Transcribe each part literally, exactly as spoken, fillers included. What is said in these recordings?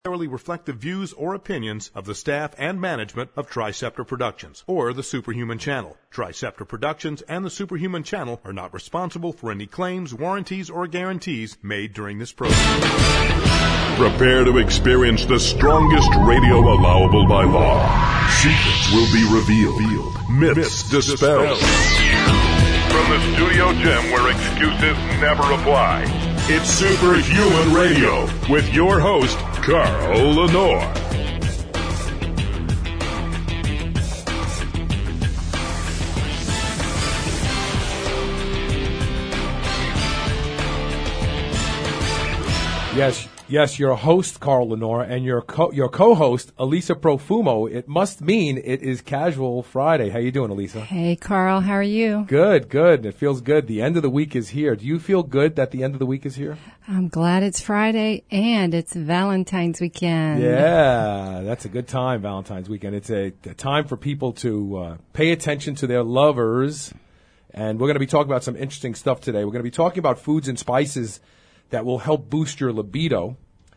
reflect the views or opinions of the staff and management of Triceptor Productions or the Superhuman Channel. Triceptor Productions and the Superhuman Channel are not responsible for any claims, warranties, or guarantees made during this program. Prepare to experience the strongest radio allowable by law. Secrets will be revealed. Myths, Myths dispelled. From the studio gym where excuses never apply. It's Superhuman Radio with your host, Carl Lenore. Yes, yes, your host, Carl Lenore, and your co- your co-host, Elisa Profumo. It must mean it is Casual Friday. How you doing, Elisa? Hey, Carl. How are you? Good, good. It feels good. The end of the week is here. Do you feel good that the end of the week is here? I'm glad it's Friday and it's Valentine's weekend. Yeah, that's a good time, Valentine's weekend. It's a, a time for people to uh, pay attention to their lovers. And we're going to be talking about some interesting stuff today. We're going to be talking about foods and spices that will help boost your libido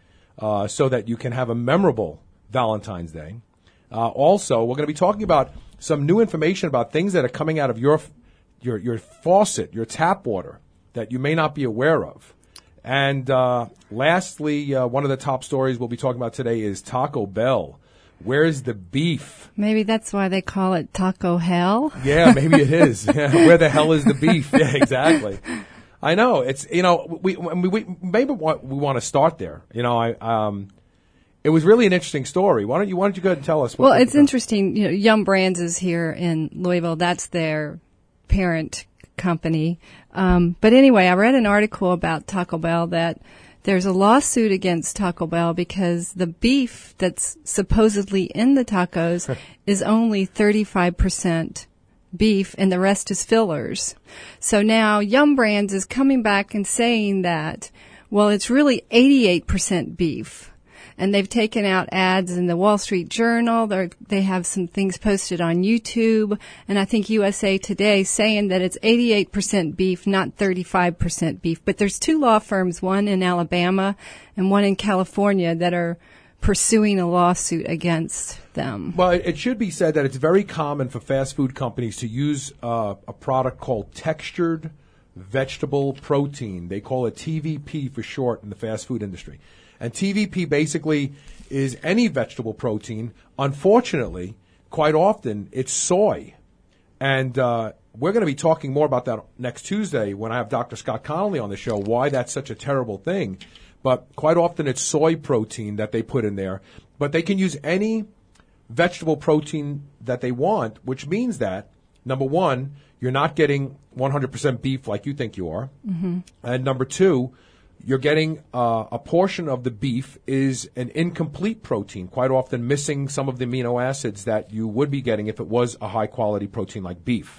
uh, so that you can have a memorable Valentine's Day. Uh, also, we're going to be talking about some new information about things that are coming out of your your your faucet, your tap water, that you may not be aware of. And uh, lastly, uh, one of the top stories we'll be talking about today is Taco Bell. Where's the beef? Maybe that's why they call it Taco Hell. Yeah, maybe it is. Yeah, where the hell is the beef? Yeah, exactly. I know it's you know we we, we maybe want, we want to start there. You know, I um, it was really an interesting story. Why don't you why don't you go ahead and tell us? What well, it's interesting. You know, Yum Brands is here in Louisville. That's their parent company. Um, but anyway, I read an article about Taco Bell that there's a lawsuit against Taco Bell because the beef that's supposedly in the tacos is only thirty-five percent beef and the rest is fillers. So now Yum Brands is coming back and saying that, well, it's really eighty-eight percent beef. And they've taken out ads in the Wall Street Journal. They're, they have some things posted on YouTube. And I think U S A Today saying that it's eighty-eight percent beef, not thirty-five percent beef. But there's two law firms, one in Alabama and one in California, that are pursuing a lawsuit against them. Well, it should be said that it's very common for fast food companies to use uh, a product called textured vegetable protein. They call it T V P for short in the fast food industry. And T V P basically is any vegetable protein. Unfortunately, quite often it's soy. And uh, we're going to be talking more about that next Tuesday when I have Doctor Scott Connolly on the show, why that's such a terrible thing. But quite often it's soy protein that they put in there. But they can use any vegetable protein that they want, which means that, number one, you're not getting one hundred percent beef like you think you are. Mm-hmm. And number two, you're getting uh, a portion of the beef is an incomplete protein, quite often missing some of the amino acids that you would be getting if it was a high-quality protein like beef.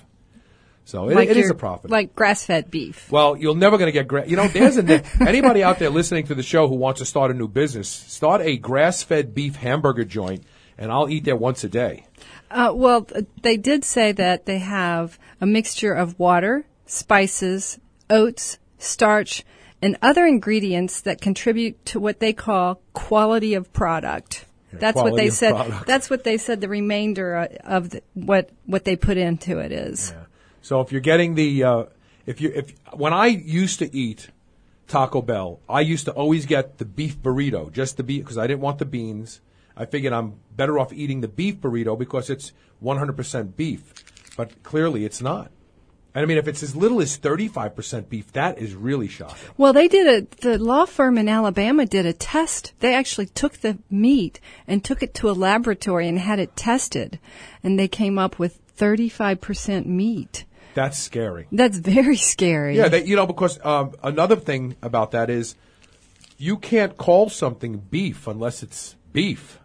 So it, like it is a profit. Like grass-fed beef. Well, you're never going to get grass. You know, there's a, anybody out there listening to the show who wants to start a new business, start a grass-fed beef hamburger joint, and I'll eat there once a day. Uh, well, they did say that they have a mixture of water, spices, oats, starch, and other ingredients that contribute to what they call quality of product. Yeah, that's what they said. Product. That's what they said. The remainder of the, what what they put into it is. Yeah. So if you're getting the, uh, if you if when I used to eat Taco Bell, I used to always get the beef burrito, just the beef, because I didn't want the beans. I figured I'm better off eating the beef burrito because it's one hundred percent beef. But clearly it's not. And I mean, if it's as little as thirty-five percent beef, that is really shocking. Well, they did a, the law firm in Alabama did a test. They actually took the meat and took it to a laboratory and had it tested. And they came up with thirty-five percent meat. That's scary. That's very scary. Yeah, they, you know, because um, another thing about that is you can't call something beef unless it's beef.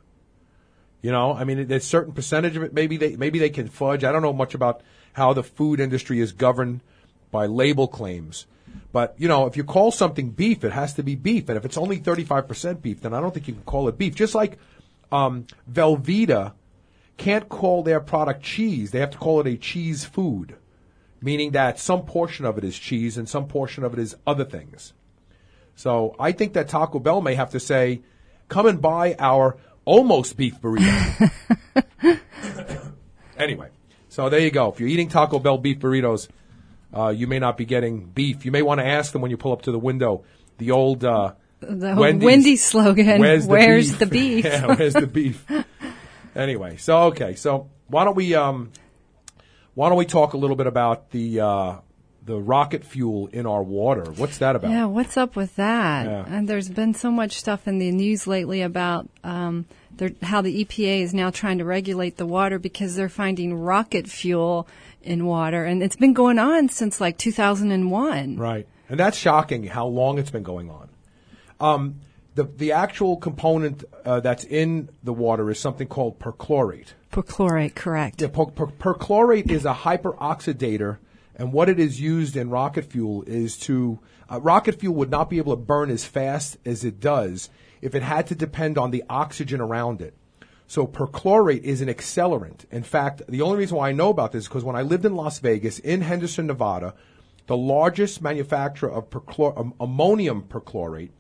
You know, I mean, there's a certain percentage of it. Maybe they maybe they can fudge. I don't know much about how the food industry is governed by label claims. But, you know, if you call something beef, it has to be beef. And if it's only thirty-five percent beef, then I don't think you can call it beef. Just like um, Velveeta can't call their product cheese. They have to call it a cheese food, meaning that some portion of it is cheese and some portion of it is other things. So I think that Taco Bell may have to say, come and buy our almost beef burrito. Anyway, so there you go. If you're eating Taco Bell beef burritos, uh, you may not be getting beef. You may want to ask them when you pull up to the window, the old uh, The Wendy's, Wendy's slogan, where's the where's beef? the beef? Yeah, where's the beef? Anyway, so okay, so why don't we um, why don't we talk a little bit about the uh, the rocket fuel in our water? What's that about? Yeah, what's up with that? Yeah. And there's been so much stuff in the news lately about um, their- how the E P A is now trying to regulate the water because they're finding rocket fuel in water, and it's been going on since like two thousand one. Right, and that's shocking how long it's been going on. Um, the the actual component uh, that's in the water is something called perchlorate. Perchlorate, correct. Yeah, per, per, perchlorate is a hyperoxidator, and what it is used in rocket fuel is to uh, rocket fuel would not be able to burn as fast as it does if it had to depend on the oxygen around it. So perchlorate is an accelerant. In fact, the only reason why I know about this is because when I lived in Las Vegas, in Henderson, Nevada, the largest manufacturer of perchlor- um, ammonium perchlorate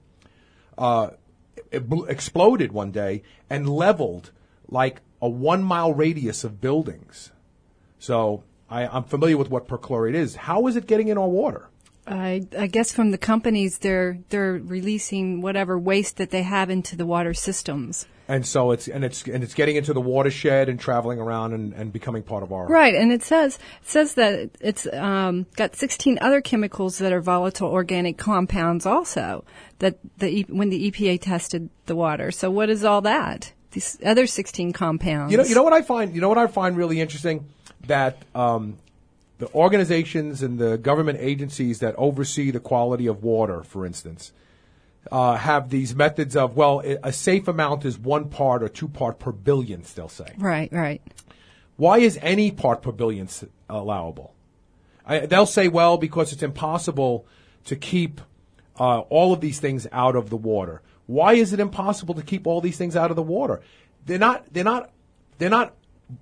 uh, it bl- exploded one day and leveled like a one-mile radius of buildings. So I, I'm familiar with what perchlorate is. How is it getting in our water? I, I guess from the companies, they're they're releasing whatever waste that they have into the water systems. And so it's and it's and it's getting into the watershed and traveling around and, and becoming part of our Right, and it says it says that it's um, got sixteen other chemicals that are volatile organic compounds also that the E- when the E P A tested the water. So what is all that? These other sixteen compounds. You know, you know what I find. You know what I find really interesting, that um, the organizations and the government agencies that oversee the quality of water, for instance, uh, have these methods of, well, a safe amount is one part or two part per billionth, they'll say. Right, right. Why is any part per billionth allowable? I, they'll say, well, because it's impossible to keep uh, all of these things out of the water. Why is it impossible to keep all these things out of the water? They're not. They're not. They're not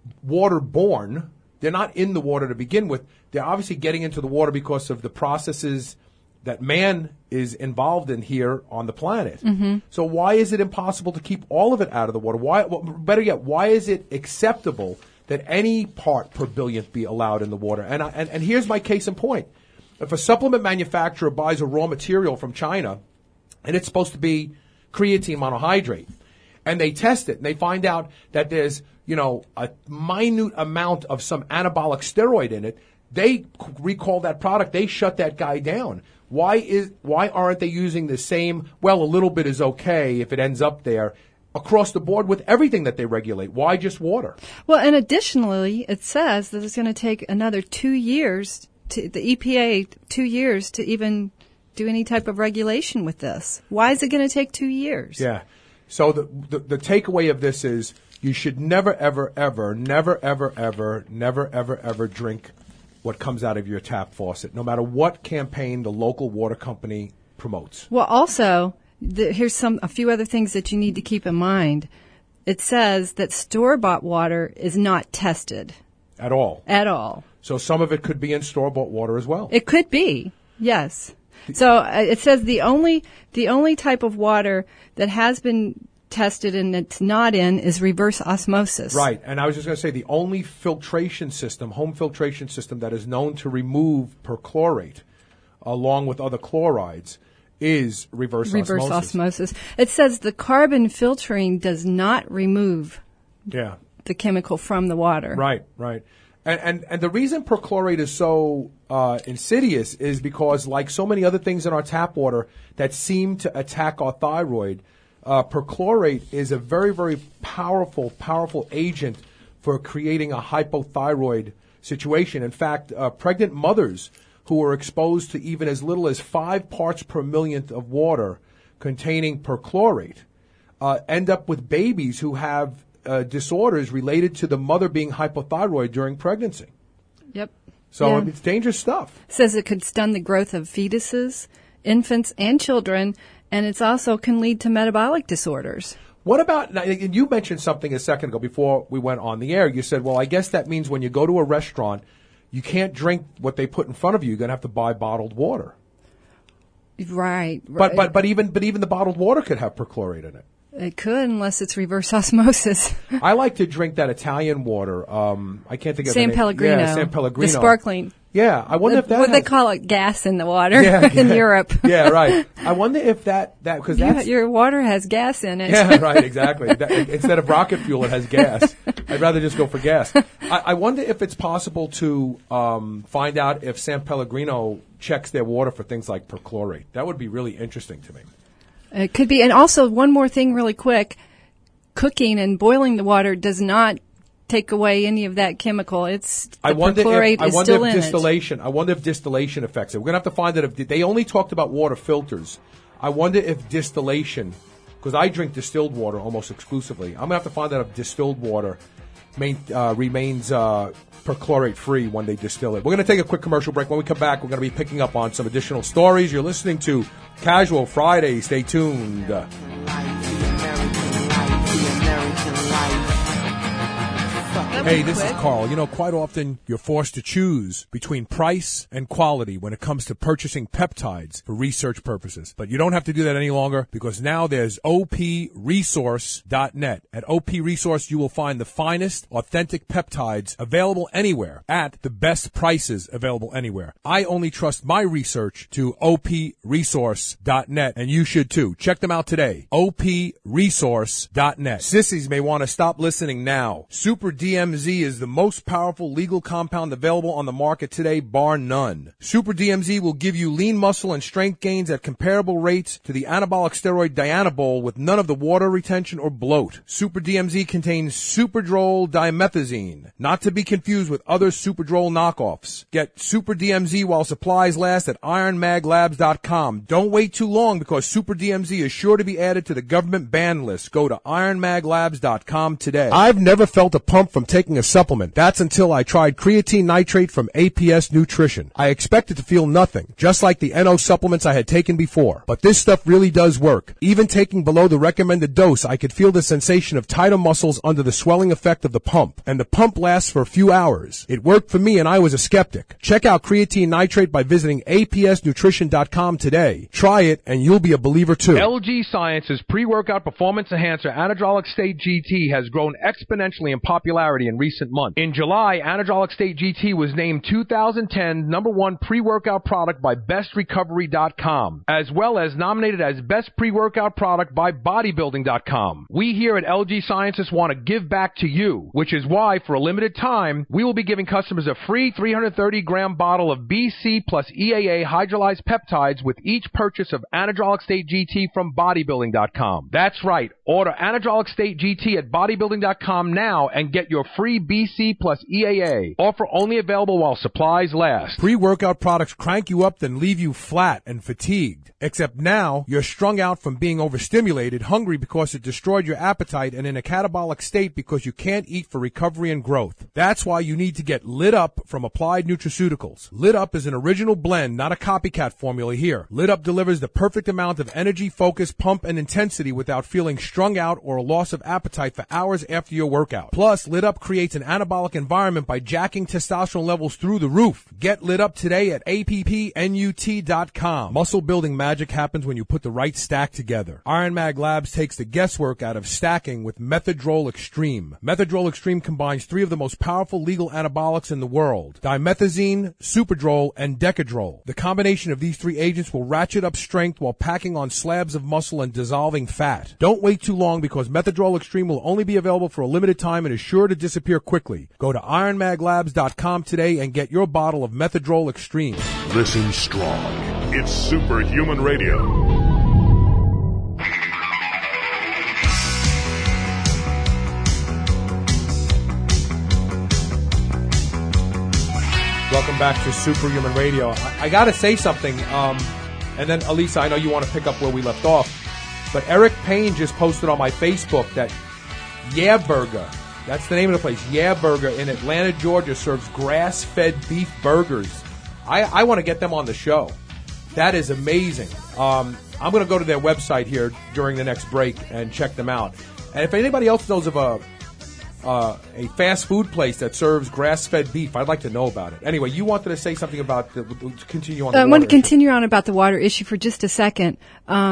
waterborne. They're not in the water to begin with. They're obviously getting into the water because of the processes that man is involved in here on the planet. Mm-hmm. So why is it impossible to keep all of it out of the water? Why? Well, better yet, why is it acceptable that any part per billionth be allowed in the water? And I, and, and here's my case in point: if a supplement manufacturer buys a raw material from China, and it's supposed to be creatine monohydrate, and they test it and they find out that there's, you know, a minute amount of some anabolic steroid in it, they recall that product, they shut that guy down. Why is why aren't they using the same, well, a little bit is okay if it ends up there, across the board with everything that they regulate? Why just water? Well, and additionally, it says that it's going to take another two years, to the E P A, two years to even do any type of regulation with this. Why is it going to take two years? Yeah. So the, the the takeaway of this is you should never, ever, ever, never, ever, ever, never, ever, ever drink what comes out of your tap faucet, no matter what campaign the local water company promotes. Well, also, the, here's some a few other things that you need to keep in mind. It says that store-bought water is not tested At all. at all. So some of it could be in store-bought water as well. It could be, yes. So uh, it says the only the only type of water that has been tested and it's not in is reverse osmosis. Right. And I was just going to say the only filtration system, home filtration system that is known to remove perchlorate along with other chlorides is reverse, Reverse osmosis. osmosis. It says the carbon filtering does not remove Yeah. the chemical from the water. Right, right. And, and and the reason perchlorate is so uh, insidious is because, like so many other things in our tap water that seem to attack our thyroid, uh, perchlorate is a very, very powerful, powerful agent for creating a hypothyroid situation. In fact, uh, pregnant mothers who are exposed to even as little as five parts per millionth of water containing perchlorate uh, end up with babies who have Uh, disorders related to the mother being hypothyroid during pregnancy. Yep. So Yeah. it's dangerous stuff. Says it could stun the growth of fetuses, infants, and children, and it's also can lead to metabolic disorders. What about, now, you mentioned something a second ago before we went on the air. You said, well, I guess that means when you go to a restaurant, you can't drink what they put in front of you. You're going to have to buy bottled water. Right. But, but, but even, but even the bottled water could have perchlorate in it. It could, unless it's reverse osmosis. I like to drink that Italian water. Um, I can't think of San the name. Pellegrino. Yeah, San Pellegrino. The sparkling. Yeah, I wonder the, if that. What has, they call it, gas in the water yeah, in yeah. Europe. Yeah, right. I wonder if that that because that's your water has gas in it. Yeah, right, exactly. That, instead of rocket fuel, it has gas. I'd rather just go for gas. I, I wonder if it's possible to um, find out if San Pellegrino checks their water for things like perchlorate. That would be really interesting to me. It could be. And also, one more thing really quick. Cooking and boiling the water does not take away any of that chemical. It's the I wonder perchlorate if, I is wonder still if in distillation. I wonder if distillation affects it. We're gonna have to find out if they only talked about water filters. I wonder if distillation, because I drink distilled water almost exclusively. I'm gonna have to find out if distilled water main, uh, remains uh, perchlorate free when they distill it. We're gonna take a quick commercial break. When we come back, we're gonna be picking up on some additional stories. You're listening to Casual Friday. Stay tuned. Hey, this is Carl. You know, quite often you're forced to choose between price and quality when it comes to purchasing peptides for research purposes. But you don't have to do that any longer because now there's O P resource dot net. At O P Resource, you will find the finest, authentic peptides available anywhere at the best prices available anywhere. I only trust my research to O P resource dot net, and you should too. Check them out today. O P resource dot net. Sissies may want to stop listening now. Super D M Z is the most powerful legal compound available on the market today, bar none. Super D M Z will give you lean muscle and strength gains at comparable rates to the anabolic steroid Dianabol with none of the water retention or bloat. Super D M Z contains Superdrol dimethazine, not to be confused with other Superdrol knockoffs. Get Super D M Z while supplies last at iron mag labs dot com. Don't wait too long because Super D M Z is sure to be added to the government ban list. Go to iron mag labs dot com today. I've never felt a pump from taking a supplement. That's until I tried creatine nitrate from A P S Nutrition. I expected to feel nothing, just like the N O supplements I had taken before. But this stuff really does work. Even taking below the recommended dose, I could feel the sensation of tighter muscles under the swelling effect of the pump. And the pump lasts for a few hours. It worked for me and I was a skeptic. Check out creatine nitrate by visiting A P S nutrition dot com today. Try it and you'll be a believer too. L G Science's pre-workout performance enhancer Anadrolic State G T has grown exponentially in popularity in recent months. In July, Anadrolic State G T was named two thousand ten number one pre-workout product by best recovery dot com, as well as nominated as best pre-workout product by bodybuilding dot com. We here at L G Sciences want to give back to you, which is why, for a limited time, we will be giving customers a free three hundred thirty gram bottle of B C plus E A A hydrolyzed peptides with each purchase of Anadrolic State G T from bodybuilding dot com. That's right. Order Anadrolic State G T at bodybuilding dot com now and get your free B C plus E A A. Offer only available while supplies last. Pre-workout products crank you up then leave you flat and fatigued. Except now, you're strung out from being overstimulated, hungry because it destroyed your appetite, and in a catabolic state because you can't eat for recovery and growth. That's why you need to get Lit Up from Applied Nutraceuticals. Lit Up is an original blend, not a copycat formula here. Lit Up delivers the perfect amount of energy, focus, pump, and intensity without feeling strung out or a loss of appetite for hours after your workout. Plus, Lit Up creates an anabolic environment by jacking testosterone levels through the roof. Get Lit Up today at A P P nut dot com. Muscle building magic happens when you put the right stack together. Iron Mag Labs takes the guesswork out of stacking with Methadrol Extreme. Methadrol Extreme combines three of the most powerful legal anabolics in the world: dimethazine, Superdrol, and Decadrol. The combination of these three agents will ratchet up strength while packing on slabs of muscle and dissolving fat. Don't wait too long because Methadrol Extreme will only be available for a limited time and is sure to disappear quickly. Go to iron mag labs dot com today and get your bottle of Methadrol Extreme. Listen strong. It's Superhuman Radio. Welcome back to Superhuman Radio. I, I got to say something, um, and then Elisa, I know you want to pick up where we left off, but Eric Payne just posted on my Facebook that Yeah Burger, that's the name of the place, Yeah Burger in Atlanta, Georgia, serves grass-fed beef burgers. I, I want to get them on the show. That is amazing. Um, I'm going to go to their website here during the next break and check them out. And if anybody else knows of a uh, a fast food place that serves grass-fed beef, I'd like to know about it. Anyway, you wanted to say something about the, continue on the I water want to issue. continue on about the water issue for just a second. Um,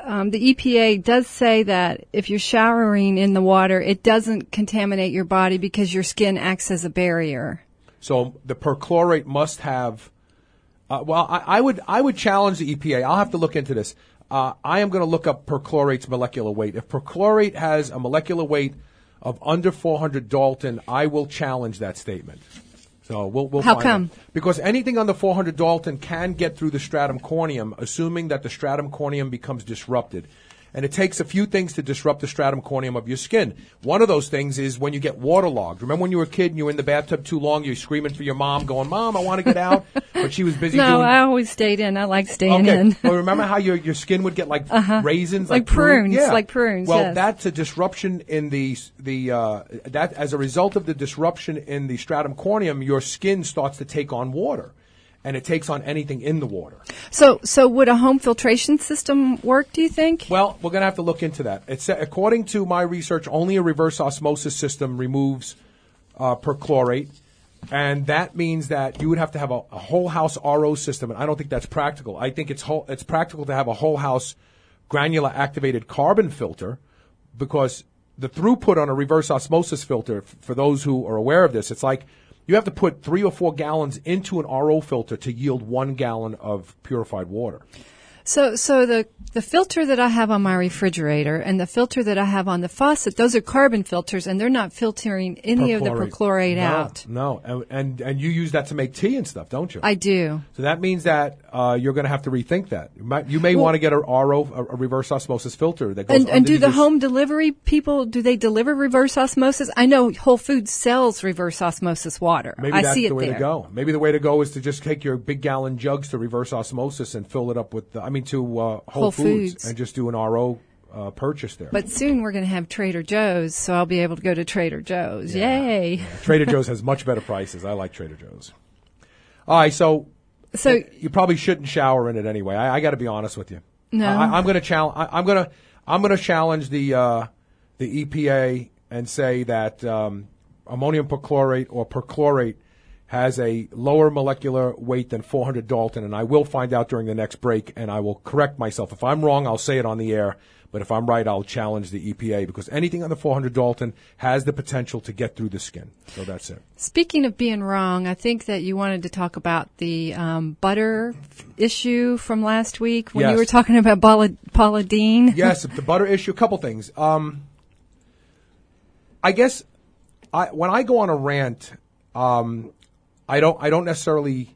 um, the E P A does say that if you're showering in the water, it doesn't contaminate your body because your skin acts as a barrier. So the perchlorate must have. Uh, well, I, I would I would challenge the E P A. I'll have to look into this. Uh, I am going to look up perchlorate's molecular weight. If perchlorate has a molecular weight of under four hundred Dalton, I will challenge that statement. So we'll, we'll How find come? out. Because anything under four hundred Dalton can get through the stratum corneum, assuming that the stratum corneum becomes disrupted. And it takes a few things to disrupt the stratum corneum of your skin. One of those things is when you get waterlogged. Remember when you were a kid and you were in the bathtub too long, you're screaming for your mom, going, "Mom, I want to get out," but she was busy No, doing. I always stayed in. I like staying Okay. in. Well, remember how your your skin would get like Uh-huh. raisins, Like prunes, Yeah. like prunes, Well, yes. that's a disruption in the the uh, that as a result of the disruption in the stratum corneum, your skin starts to take on water, and it takes on anything in the water. So, so would a home filtration system work, do you think? Well, we're going to have to look into that. It's according to my research, only a reverse osmosis system removes uh, perchlorate. And that means that you would have to have a, a whole house R O system, and I don't think that's practical. I think it's whole, it's practical to have a whole house granular activated carbon filter, because the throughput on a reverse osmosis filter, f- for those who are aware of this, it's like you have to put three or four gallons into an R O filter to yield one gallon of purified water. So, so the the filter that I have on my refrigerator and the filter that I have on the faucet, those are carbon filters, and they're not filtering any of the perchlorate no, out. No, and, and and you use that to make tea and stuff, don't you? I do. So that means that uh, you're going to have to rethink that. You, might, you may Well- want to get a R O, a, a reverse osmosis filter that goes. And, and do underneath the your- home delivery people, do they deliver reverse osmosis? I know Whole Foods sells reverse osmosis water. Maybe I that's see it the way there. to go. Maybe the way to go is to just take your big gallon jugs to reverse osmosis and fill it up with. The, I mean, to uh, Whole, Whole Foods, Foods. and just do an R O uh, purchase there. But soon we're going to have Trader Joe's, so I'll be able to go to Trader Joe's. Yeah. Yay. Trader Joe's has much better prices. I like Trader Joe's. All right, so So, you probably shouldn't shower in it anyway. I, I got to be honest with you. No. I, I'm going to challenge. I'm going to I'm going to challenge the uh, the E P A and say that um, ammonium perchlorate or perchlorate has a lower molecular weight than four hundred Dalton, and I will find out during the next break, and I will correct myself. If I'm wrong, I'll say it on the air, but if I'm right, I'll challenge the E P A, because anything under four hundred Dalton has the potential to get through the skin. So that's it. speaking of being wrong, I think that you wanted to talk about the um, butter issue from last week when Yes. you were talking about Paula, Paula Deen. Yes, the butter issue, a couple things. Um, I guess I, when I go on a rant, um, I don't I don't necessarily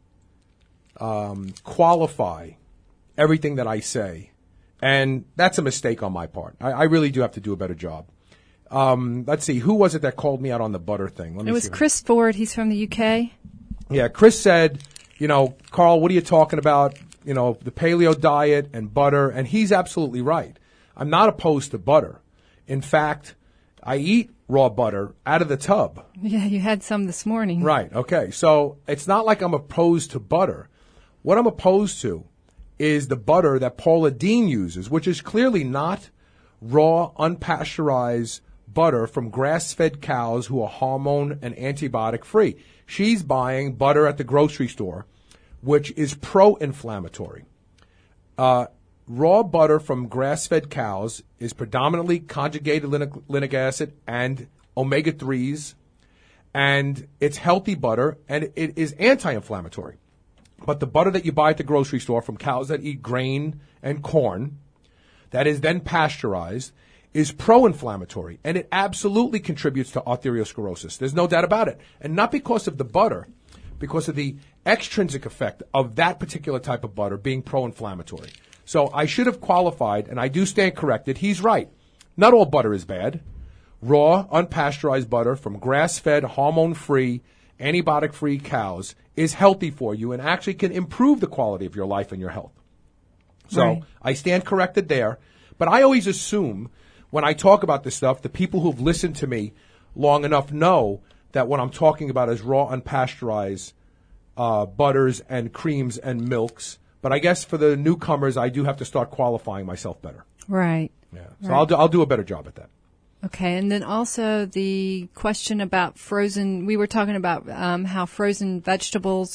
um, qualify everything that I say, and that's a mistake on my part. I, I really do have to do a better job. Um, let's see, who was it that called me out on the butter thing? Let me It was see. Chris Ford. He's from the U K. Yeah, Chris said, you know, Carl, what are you talking about? You know, the paleo diet and butter, and he's absolutely right. I'm not opposed to butter. In fact, I eat raw butter out of the tub. Yeah, you had some this morning. Right, okay. So it's not like I'm opposed to butter. What I'm opposed to is the butter that Paula Deen uses, which is clearly not raw, unpasteurized butter from grass-fed cows who are hormone and antibiotic free. She's buying butter at the grocery store, which is pro-inflammatory. Uh, raw butter from grass-fed cows is predominantly conjugated linic, linic acid and omega threes, and it's healthy butter, and it is anti-inflammatory. But the butter that you buy at the grocery store from cows that eat grain and corn, that is then pasteurized, is pro-inflammatory, and it absolutely contributes to arteriosclerosis. There's no doubt about it. And not because of the butter, because of the extrinsic effect of that particular type of butter being pro-inflammatory. So I should have qualified, and I do stand corrected. He's right. Not all butter is bad. Raw, unpasteurized butter from grass-fed, hormone-free, antibiotic-free cows is healthy for you and actually can improve the quality of your life and your health. So Right. I stand corrected there. But I always assume when I talk about this stuff, the people who've listened to me long enough know that what I'm talking about is raw, unpasteurized uh, butters and creams and milks. But I guess for the newcomers, I do have to start qualifying myself better. Right. Yeah. So Right. I'll do, I'll do a better job at that. Okay, and then also the question about frozen. We were talking about um, how frozen vegetables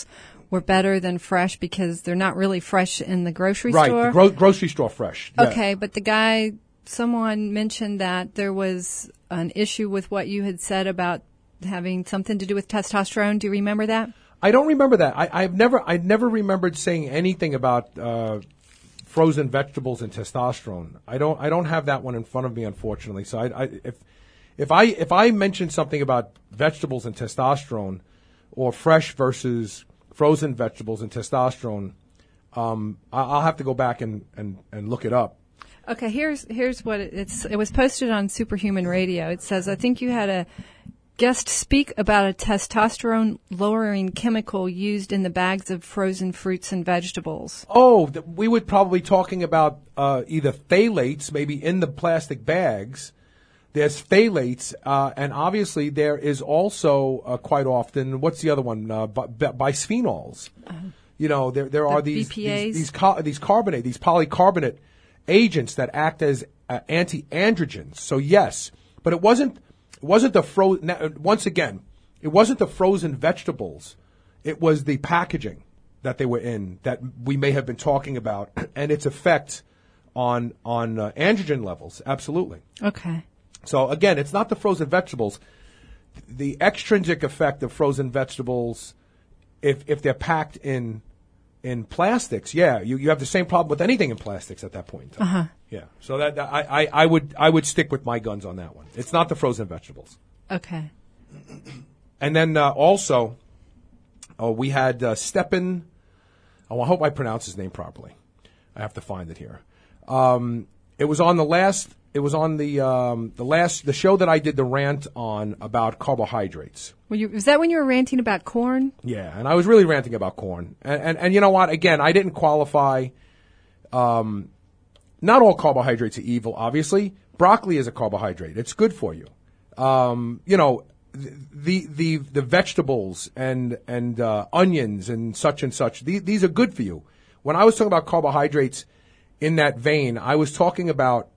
were better than fresh because they're not really fresh in the grocery right, store. Right, gro- grocery store fresh. Yeah. Okay, but the guy, someone mentioned that there was an issue with what you had said about having something to do with testosterone. Do you remember that? I don't remember that. I, I've never, I never remembered saying anything about uh, frozen vegetables and testosterone. I don't, I don't have that one in front of me, unfortunately. So, I, I, if, if I, if I mention something about vegetables and testosterone, or fresh versus frozen vegetables and testosterone, um, I, I'll have to go back and, and, and look it up. Okay, here's here's what it, it's. It was posted on Superhuman Radio. It says, I think you had a guest speak about a testosterone-lowering chemical used in the bags of frozen fruits and vegetables. Oh, th- we were probably talking about uh, either phthalates, maybe in the plastic bags. There's phthalates, uh, and obviously there is also uh, quite often, what's the other one? Uh, bi- bi- bisphenols. Uh-huh. You know, there there the are these B P As? these these, car- these carbonate, these polycarbonate agents that act as uh, anti-androgens. So yes, but it wasn't. It wasn't the fro. Once again, it wasn't the frozen vegetables. It was the packaging that they were in that we may have been talking about, and its effect on on uh, androgen levels. Absolutely. Okay. So again, it's not the frozen vegetables. The extrinsic effect of frozen vegetables, if if they're packed in in plastics, yeah, you, you have the same problem with anything in plastics at that point in time. Uh-huh. Yeah. So that, that I, I, I would I would stick with my guns on that one. It's not the frozen vegetables. Okay. And then uh, also, oh, we had uh, Stepan. Oh, I hope I pronounce his name properly. I have to find it here. Um, it was on the last. It was on the um, the last the show that I did the rant on about carbohydrates. Were you, was that when you were ranting about corn? Yeah, and I was really ranting about corn. And and, and you know what? Again, I didn't qualify. Um, not all carbohydrates are evil, obviously. Broccoli is a carbohydrate. It's good for you. Um, you know, the the the vegetables and and uh, onions and such and such. These, these are good for you. When I was talking about carbohydrates in that vein, I was talking about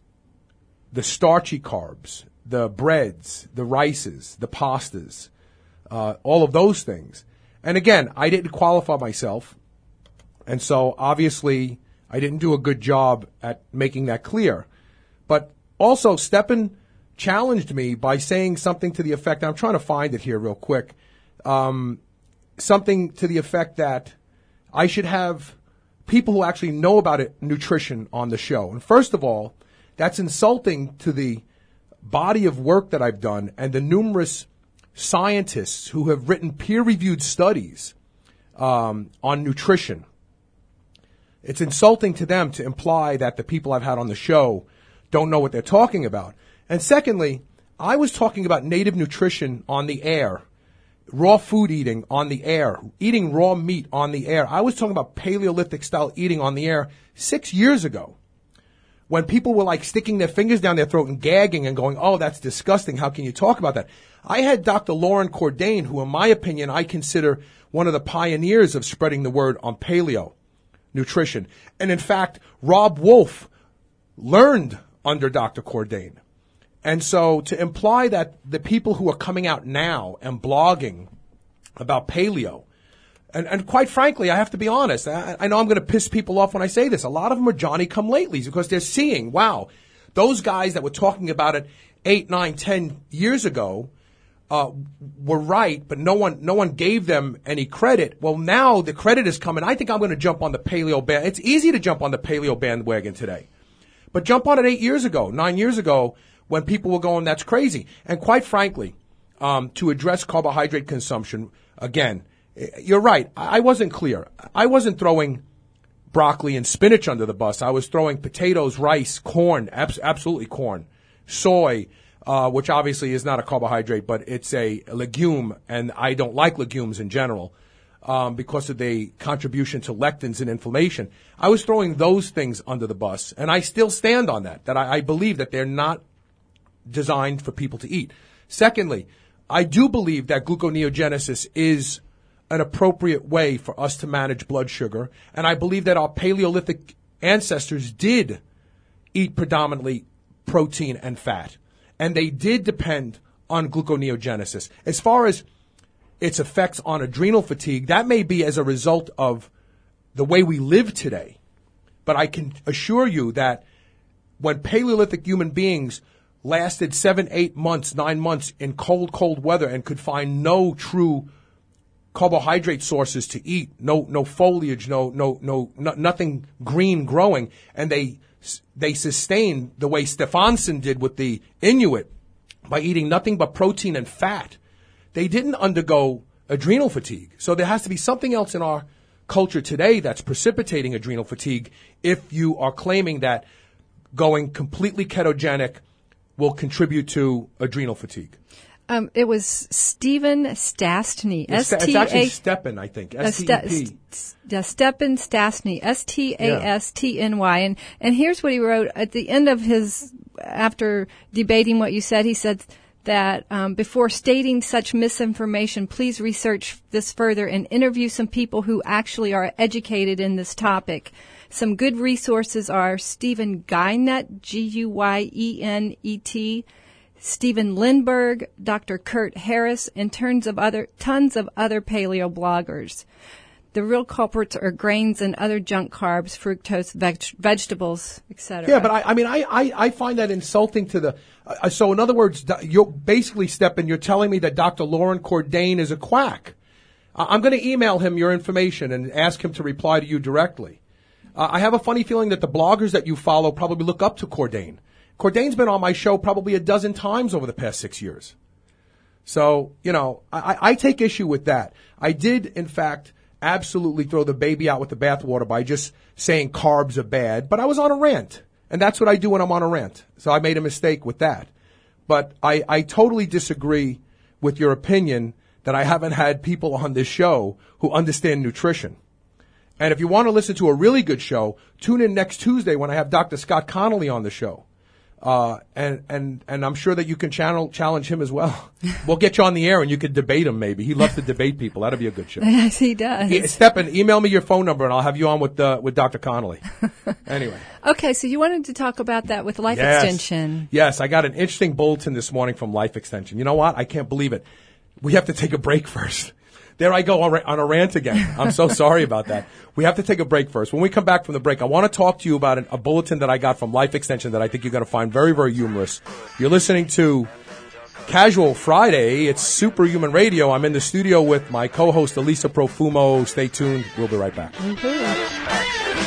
the starchy carbs, the breads, the rices, the pastas, uh, all of those things. And again, I didn't qualify myself, and so obviously I didn't do a good job at making that clear. But also, Stepan challenged me by saying something to the effect, I'm trying to find it here real quick, um, something to the effect that I should have people who actually know about it, nutrition on the show. And first of all, that's insulting to the body of work that I've done and the numerous scientists who have written peer-reviewed studies um, on nutrition. It's insulting to them to imply that the people I've had on the show don't know what they're talking about. And secondly, I was talking about native nutrition on the air, raw food eating on the air, eating raw meat on the air. I was talking about Paleolithic-style eating on the air six years ago, when people were like sticking their fingers down their throat and gagging and going, oh, that's disgusting. How can you talk about that? I had Doctor Lauren Cordain, who in my opinion, I consider one of the pioneers of spreading the word on paleo nutrition. And in fact, Rob Wolf learned under Doctor Cordain. And so to imply that the people who are coming out now and blogging about paleo, And, and quite frankly, I have to be honest. I, I know I'm going to piss people off when I say this. A lot of them are Johnny-come-latelys because they're seeing, wow, those guys that were talking about it eight, nine, ten years ago uh, were right, but no one, no one gave them any credit. Well, now the credit is coming. I think I'm going to jump on the paleo band. It's easy to jump on the paleo bandwagon today, but jump on it eight years ago, nine years ago, when people were going, that's crazy. And quite frankly, um, to address carbohydrate consumption again. You're right. I wasn't clear. I wasn't throwing broccoli and spinach under the bus. I was throwing potatoes, rice, corn, abs- absolutely corn, soy, uh, which obviously is not a carbohydrate, but it's a legume, and I don't like legumes in general um, because of the contribution to lectins and inflammation. I was throwing those things under the bus, and I still stand on that, that I, I believe that they're not designed for people to eat. Secondly, I do believe that gluconeogenesis is an appropriate way for us to manage blood sugar. And I believe that our Paleolithic ancestors did eat predominantly protein and fat. And they did depend on gluconeogenesis. As far as its effects on adrenal fatigue. That may be as a result of the way we live today. But I can assure you that when Paleolithic human beings lasted seven, eight months, nine months in cold, cold weather and could find no true carbohydrate sources to eat, no, no foliage, no, no, no, no nothing green growing, and they, they sustained the way Stefansson did with the Inuit by eating nothing but protein and fat. They didn't undergo adrenal fatigue. So there has to be something else in our culture today that's precipitating adrenal fatigue if you are claiming that going completely ketogenic will contribute to adrenal fatigue. Um, it was Stephen Stastny. It's, it's actually Stepan, I think. S T E P. Yeah, Stepan Stastny. S T A S T N Y. And, and here's what he wrote at the end of his, after debating what you said, he said that um, before stating such misinformation, please research this further and interview some people who actually are educated in this topic. Some good resources are Stephen Guynet, G U Y E N E T, Stephen Lindbergh, Doctor Kurt Harris, and tons of other tons of other paleo bloggers. The real culprits are grains and other junk carbs, fructose, veg- vegetables, et cetera. Yeah, but I, I mean, I, I, I find that insulting to the. Uh, so, in other words, you're basically, Stepan, you're telling me that Doctor Lauren Cordain is a quack. Uh, I'm going to email him your information and ask him to reply to you directly. Uh, I have a funny feeling that the bloggers that you follow probably look up to Cordain. Cordain's been on my show probably a dozen times over the past six years. So, you know, I, I take issue with that. I did, in fact, absolutely throw the baby out with the bathwater by just saying carbs are bad, but I was on a rant. And that's what I do when I'm on a rant. So I made a mistake with that. But I, I totally disagree with your opinion that I haven't had people on this show who understand nutrition. And if you want to listen to a really good show, tune in next Tuesday when I have Doctor Scott Connolly on the show. Uh, and, and, and I'm sure that you can channel, challenge him as well. We'll get you on the air and you could debate him maybe. He loves to debate people. That'll be a good show. Yes, he does. He, Stepan, email me your phone number and I'll have you on with, uh, with Doctor Connolly. Anyway. Okay, so you wanted to talk about that with Life yes. Extension. Yes, I got an interesting bulletin this morning from Life Extension. You know what? I can't believe it. We have to take a break first. There I go on a rant again. I'm so sorry about that. We have to take a break first. When we come back from the break, I want to talk to you about an, a bulletin that I got from Life Extension that I think you're going to find very, very humorous. You're listening to Casual Friday. It's Superhuman Radio. I'm in the studio with my co-host, Elisa Profumo. Stay tuned. We'll be right back. Mm-hmm.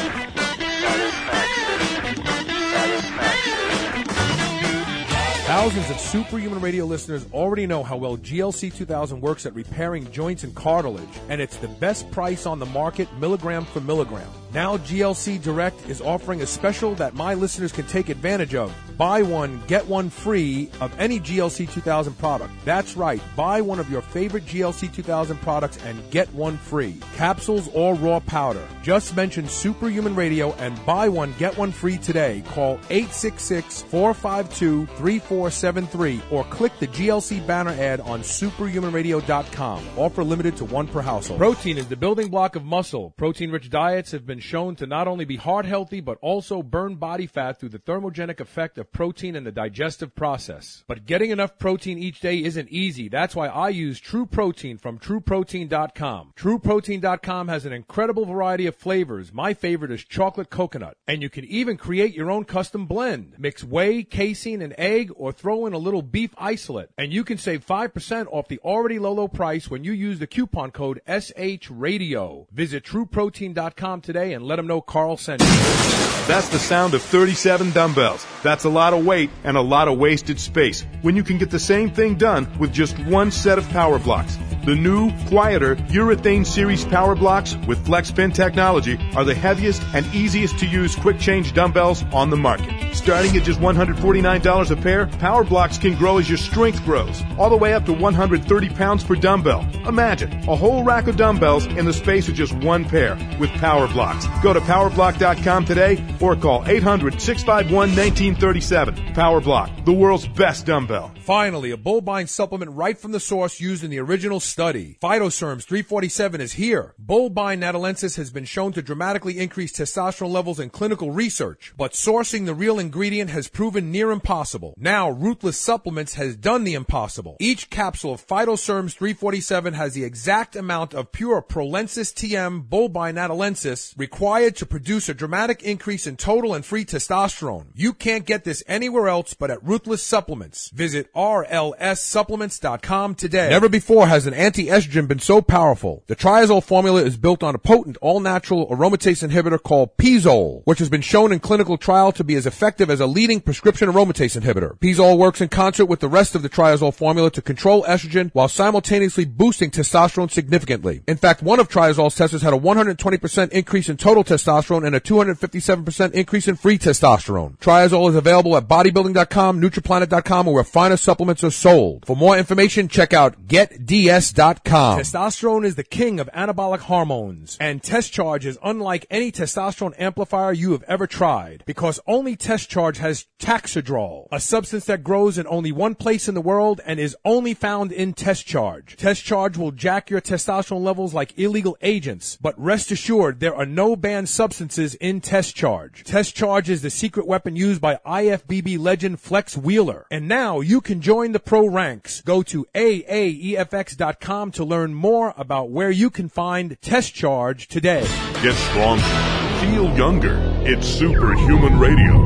Thousands of Superhuman Radio listeners already know how well G L C two thousand works at repairing joints and cartilage, and it's the best price on the market, milligram for milligram. Now G L C Direct is offering a special that my listeners can take advantage of. Buy one, get one free of any G L C two thousand product. That's right. Buy one of your favorite G L C two thousand products and get one free. Capsules or raw powder. Just mention Superhuman Radio and buy one, get one free today. Call eight six six, four five two, three four seven three or click the G L C banner ad on superhuman radio dot com. Offer limited to one per household. Protein is the building block of muscle. Protein-rich diets have been shown to not only be heart healthy, but also burn body fat through the thermogenic effect of protein in the digestive process. But getting enough protein each day isn't easy. That's why I use True Protein from true protein dot com. true protein dot com has an incredible variety of flavors. My favorite is chocolate coconut. And you can even create your own custom blend. Mix whey, casein, and egg, or throw in a little beef isolate. And you can save five percent off the already low, low price when you use the coupon code S H Radio. Visit true protein dot com today and let them know Carl sent you. That's the sound of thirty-seven dumbbells. That's a lot of weight and a lot of wasted space when you can get the same thing done with just one set of power blocks. The new, quieter Urethane Series Power Blocks with FlexPin technology are the heaviest and easiest to use quick change dumbbells on the market. Starting at just one hundred forty-nine dollars a pair, Power Blocks can grow as your strength grows, all the way up to one hundred thirty pounds per dumbbell. Imagine a whole rack of dumbbells in the space of just one pair with Power Blocks. Go to power block dot com today or call eight hundred, six five one, one nine three seven. Power Block, the world's best dumbbell. Finally, a Bullbine supplement right from the source used in the original study. Phytocerms three forty-seven is here. Bulbine natalensis has been shown to dramatically increase testosterone levels in clinical research, but sourcing the real ingredient has proven near impossible. Now, Ruthless Supplements has done the impossible. Each capsule of Phytocerms three forty-seven has the exact amount of pure Prolensis T M bulbine natalensis required to produce a dramatic increase in total and free testosterone. You can't get this anywhere else but at Ruthless Supplements. Visit R L S supplements dot com today. Never before has an anti-estrogen been so powerful. The Triazole formula is built on a potent all-natural aromatase inhibitor called Pizole, which has been shown in clinical trial to be as effective as a leading prescription aromatase inhibitor. Pizole works in concert with the rest of the Triazole formula to control estrogen while simultaneously boosting testosterone significantly. In fact, one of Triazole's testers had a one hundred twenty percent increase in total testosterone and a two hundred fifty-seven percent increase in free testosterone. Triazole is available at bodybuilding dot com, Nutriplanet dot com, or where finer supplements are sold. For more information, check out get d s dot com. Testosterone is the king of anabolic hormones, and Test Charge is unlike any testosterone amplifier you have ever tried, because only Test Charge has Taxidrol, a substance that grows in only one place in the world and is only found in Test Charge. Test Charge will jack your testosterone levels like illegal agents, but rest assured there are no banned substances in Test Charge. Test Charge is the secret weapon used by I F B B legend Flex Wheeler. And now you can join the pro ranks. Go to A A E F X dot com to learn more about where you can find Test Charge today. Get stronger. Feel younger. It's Superhuman Radio.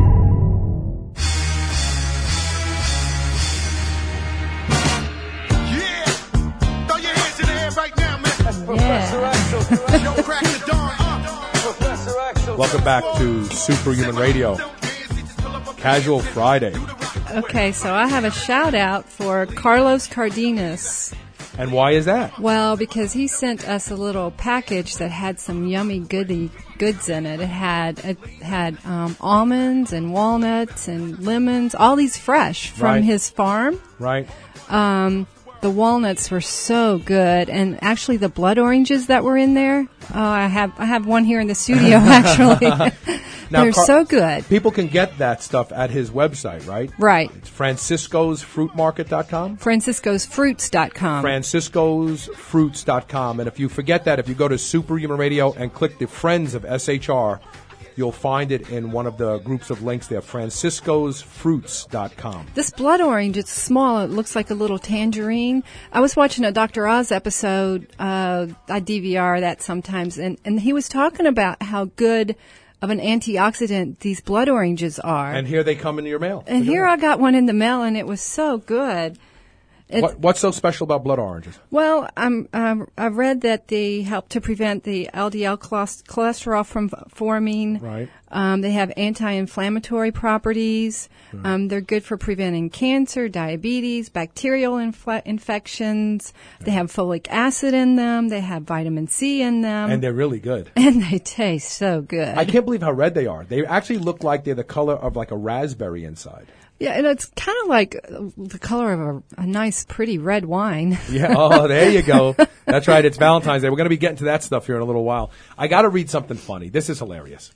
Yeah! Throw your hands in the air right now, man. Yeah. Yo, crack the dawn up. Welcome back to Superhuman Radio. Casual Friday. Okay, so I have a shout out for Carlos Cardenas. And why is that? Well, because he sent us a little package that had some yummy goody goods in it. It had it had um, almonds and walnuts and lemons, all these fresh from Right. his farm. Right. Um, the walnuts were so good, and actually the blood oranges that were in there. Oh, I have I have one here in the studio actually. Now, They're Car- so good. People can get that stuff at his website, right? Right. It's franciscos fruit market dot com. franciscos fruits dot com. franciscos fruits dot com. And if you forget that, if you go to Superhuman Radio and click the Friends of S H R, you'll find it in one of the groups of links there, franciscos fruits dot com. This blood orange, it's small. It looks like a little tangerine. I was watching a Doctor Oz episode. Uh, I D V R that sometimes, and, and he was talking about how good of an antioxidant these blood oranges are. And here they come in your mail. And here I got one in the mail, and it was so good. It, What, what's so special about blood oranges? Well, I'm, um, I've read that they help to prevent the L D L choles- cholesterol from f- forming. Right. Um, they have anti-inflammatory properties. Um, they're good for preventing cancer, diabetes, bacterial infle- infections. They have folic acid in them. They have vitamin C in them. And they're really good. And they taste so good. I can't believe how red they are. They actually look like they're the color of like a raspberry inside. Yeah, and it's kind of like uh, the color of a, a nice, pretty red wine. Yeah. Oh, there you go. That's right. It's Valentine's Day. We're going to be getting to that stuff here in a little while. I got to read something funny. This is hilarious.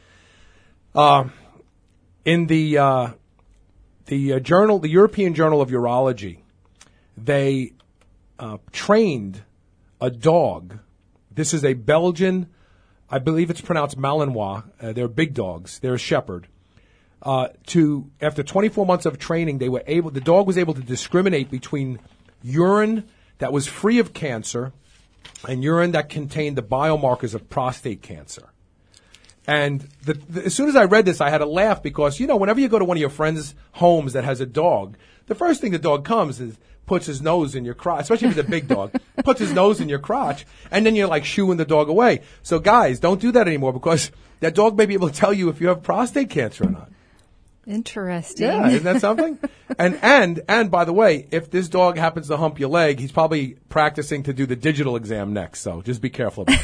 Uh, in the uh, the uh, journal, the European Journal of Urology, they uh, trained a dog. This is a Belgian, I believe it's pronounced Malinois. Uh, they're big dogs. They're a shepherd. Uh, to after twenty-four months of training, they were able. The dog was able to discriminate between urine that was free of cancer and urine that contained the biomarkers of prostate cancer. And the, the, as soon as I read this, I had a laugh because you know whenever you go to one of your friends' homes that has a dog, the first thing the dog comes is puts his nose in your crotch, especially if it's a big dog, puts his nose in your crotch, and then you're like shooing the dog away. So guys, don't do that anymore because that dog may be able to tell you if you have prostate cancer or not. Interesting. Yeah, isn't that something? and and and by the way, if this dog happens to hump your leg, he's probably practicing to do the digital exam next. So just be careful about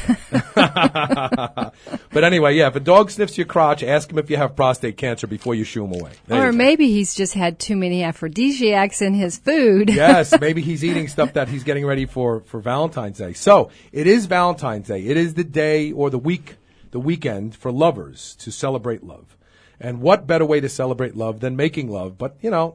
that. But anyway, yeah, if a dog sniffs your crotch, ask him if you have prostate cancer before you shoo him away. There Or you go. maybe he's just had too many aphrodisiacs in his food. Yes, maybe he's eating stuff that he's getting ready for, for Valentine's Day. So it is Valentine's Day. It is the day or the week, the weekend for lovers to celebrate love. And what better way to celebrate love than making love? But, you know,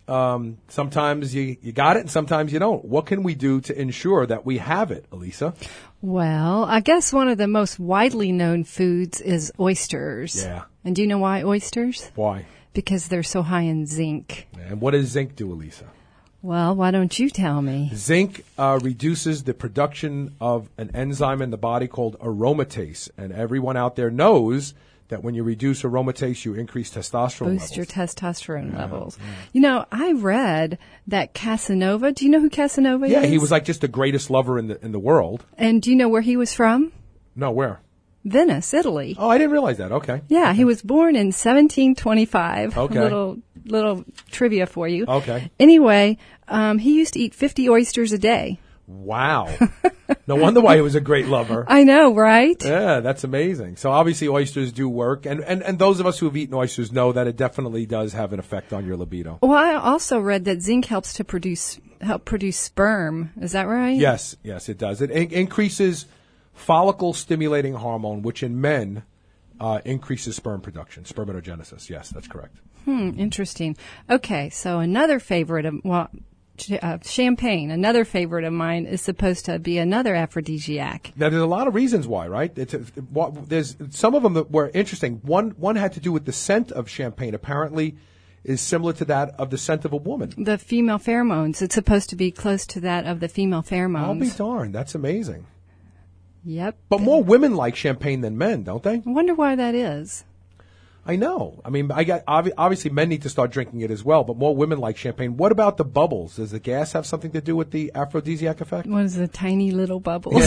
Um, sometimes you, you got it and sometimes you don't. What can we do to ensure that we have it, Elisa? Well, I guess one of the most widely known foods is oysters. Yeah. And do you know why oysters? Why? Because they're so high in zinc. And what does zinc do, Elisa? Well, why don't you tell me? Zinc uh, reduces the production of an enzyme in the body called aromatase. And everyone out there knows that when you reduce aromatase, you increase testosterone Boost levels. your testosterone levels. You know, I read that Casanova, do you know who Casanova Yeah, is? he was like just the greatest lover in the in the world. And do you know where he was from? No, where? Venice, Italy. Oh, I didn't realize that. Okay. Yeah, he was born in seventeen twenty-five. Okay. A little little trivia for you. Okay. Anyway, um, he used to eat fifty oysters a day. Wow. No wonder why he was a great lover. I know, right? Yeah, that's amazing. So obviously oysters do work. And, and, and those of us who have eaten oysters know that it definitely does have an effect on your libido. Well, I also read that zinc helps to produce help produce sperm. Is that right? Yes, yes, it does. It in- increases follicle-stimulating hormone, which in men uh, increases sperm production, spermatogenesis. Yes, that's correct. Hmm, interesting. Okay, so another favorite of, well, ch- uh, champagne, another favorite of mine is supposed to be another aphrodisiac. Now, there's a lot of reasons why, right? It's a, what, there's some of them that were interesting. One one had to do with the scent of champagne. Apparently, is similar to that of the scent of a woman. The female pheromones. It's supposed to be close to that of the female pheromones. I'll be darned. That's amazing. Yep. But more women like champagne than men, don't they? I wonder why that is. I know. I mean, I got obvi- obviously men need to start drinking it as well, but more women like champagne. What about the bubbles? Does the gas have something to do with the aphrodisiac effect? What is the tiny little bubbles?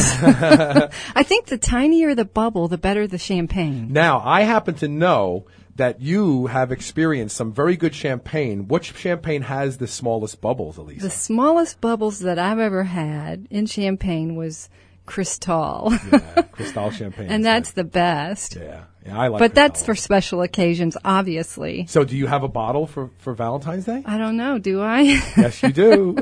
I think the tinier the bubble, the better the champagne. Now, I happen to know that you have experienced some very good champagne. Which champagne has the smallest bubbles, Elisa? The smallest bubbles that I've ever had in champagne was Cristal. Yeah, Cristal champagne. And that's the best. Yeah, yeah, I like But that's Cristal. for special occasions, obviously. So do you have a bottle for, for Valentine's Day? I don't know, do I? Yes, you do.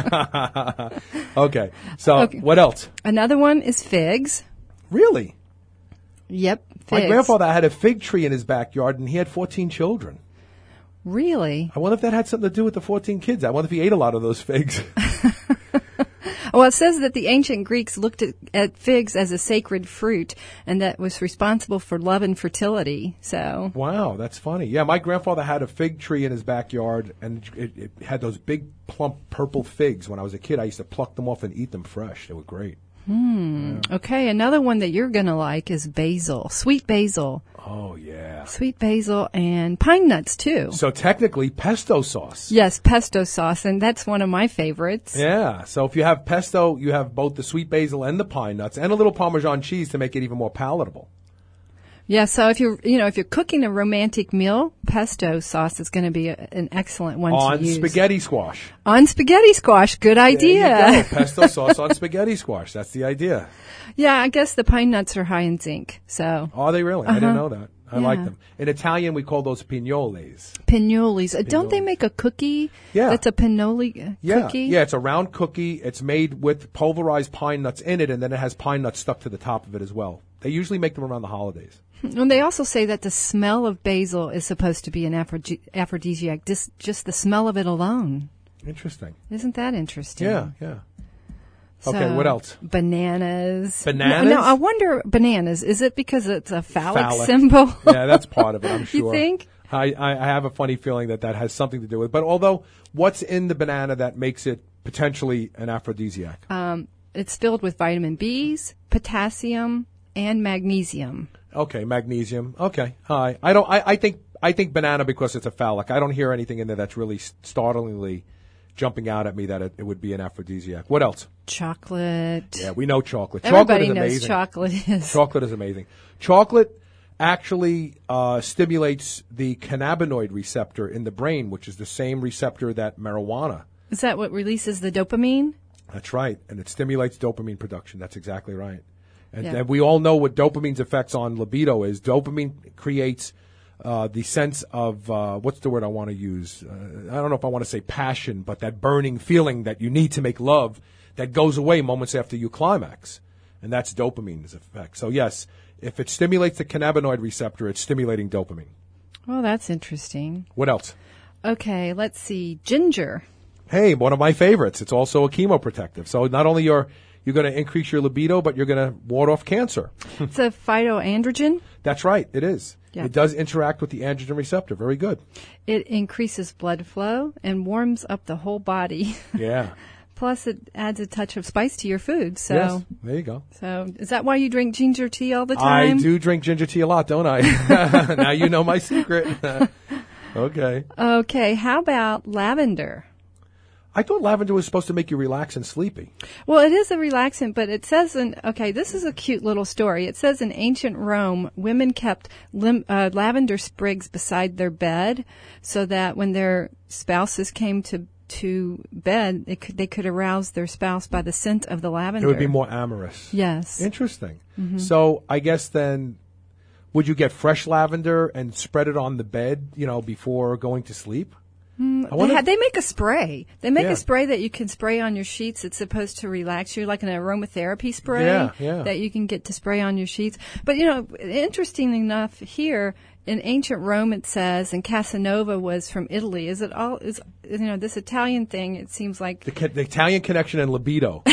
Okay, so Okay. what else? Another one is figs. Really? Yep, figs. My grandfather had a fig tree in his backyard, and he had fourteen children. Really? I wonder if that had something to do with the fourteen kids. I wonder if he ate a lot of those figs. Well, it says that the ancient Greeks looked at, at figs as a sacred fruit, and that was responsible for love and fertility. So, Wow, that's funny. Yeah, my grandfather had a fig tree in his backyard, and it, it had those big, plump, purple figs. When I was a kid, I used to pluck them off and eat them fresh. They were great. okay, another one that you're going to like is basil, sweet basil. Oh, yeah. Sweet basil and pine nuts, too. So technically, pesto sauce. Yes, pesto sauce, and that's one of my favorites. Yeah, so if you have pesto, you have both the sweet basil and the pine nuts, and a little Parmesan cheese to make it even more palatable. Yeah, so if you're, you know, if you're cooking a romantic meal, pesto sauce is going to be a, an excellent one On to use. spaghetti squash. On spaghetti squash, good idea. There you go. Pesto sauce on spaghetti squash. That's the idea. Yeah, I guess the pine nuts are high in zinc, so. Are they really? I didn't know that. I Yeah. like them. In Italian, we call those pignoles. Pinoles. Uh, Don't they Pinoles. make a cookie? Yeah. That's a pinole uh, Yeah, cookie? yeah. It's a round cookie. It's made with pulverized pine nuts in it, and then it has pine nuts stuck to the top of it as well. They usually make them around the holidays. And they also say that the smell of basil is supposed to be an aphrodisi- aphrodisiac, just, just the smell of it alone. Interesting. Isn't that interesting? Yeah, yeah. So, Okay, what else? Bananas. Bananas? No, no, I wonder, bananas, is it because it's a phallic, Phallic. symbol? Yeah, that's part of it, I'm You sure. think? I, I, I have a funny feeling that that has something to do with it. But although, what's in the banana that makes it potentially an aphrodisiac? Um, it's filled with vitamin B's, potassium, and magnesium. Okay, magnesium. Okay, hi. I don't. I, I think. I think banana because it's a phallic. I don't hear anything in there that's really startlingly jumping out at me that it, it would be an aphrodisiac. What else? Chocolate. Yeah, we know chocolate. Everybody chocolate is knows amazing. chocolate is. Chocolate is amazing. Chocolate actually uh, stimulates the cannabinoid receptor in the brain, which is the same receptor that marijuana. Is that what releases the dopamine? That's right, and it stimulates dopamine production. That's exactly right. And, Yeah. and we all know what dopamine's effects on libido is. Dopamine creates uh, the sense of, uh, what's the word I want to use? Uh, I don't know if I want to say passion, but that burning feeling that you need to make love that goes away moments after you climax. And that's dopamine's effect. So yes, if it stimulates the cannabinoid receptor, it's stimulating dopamine. Well, that's interesting. What else? Okay, let's see. Ginger. Hey, one of my favorites. It's also a chemoprotective. So not only are you going to increase your libido, but you're going to ward off cancer. It's a phytoandrogen. That's right. It is. Yeah. It does interact with the androgen receptor. Very good. It increases blood flow and warms up the whole body. Yeah. Plus, it adds a touch of spice to your food. So, yes. There you go. So, is that why you drink ginger tea all the I time? do drink ginger tea a lot, don't I? Now you know my secret. Okay. Okay. How about lavender? I thought lavender was supposed to make you relax and sleepy. Well, it is a relaxant, but it says in, okay, this is a cute little story. It says in ancient Rome, women kept lim, uh, lavender sprigs beside their bed so that when their spouses came to to bed, it could, they could arouse their spouse by the scent of the lavender. It would be more amorous. Yes. Interesting. Mm-hmm. So I guess then, would you get fresh lavender and spread it on the bed, you know, before going to sleep? Mm, I wonder they, ha- if- they make a spray. They make Yeah. a spray that you can spray on your sheets. It's supposed to relax you, like an aromatherapy spray Yeah, yeah. that you can get to spray on your sheets. But, you know, interesting enough here, in ancient Rome it says, and Casanova was from Italy. Is it all, is, you know, this Italian thing, it seems like. The, the Italian connection and libido.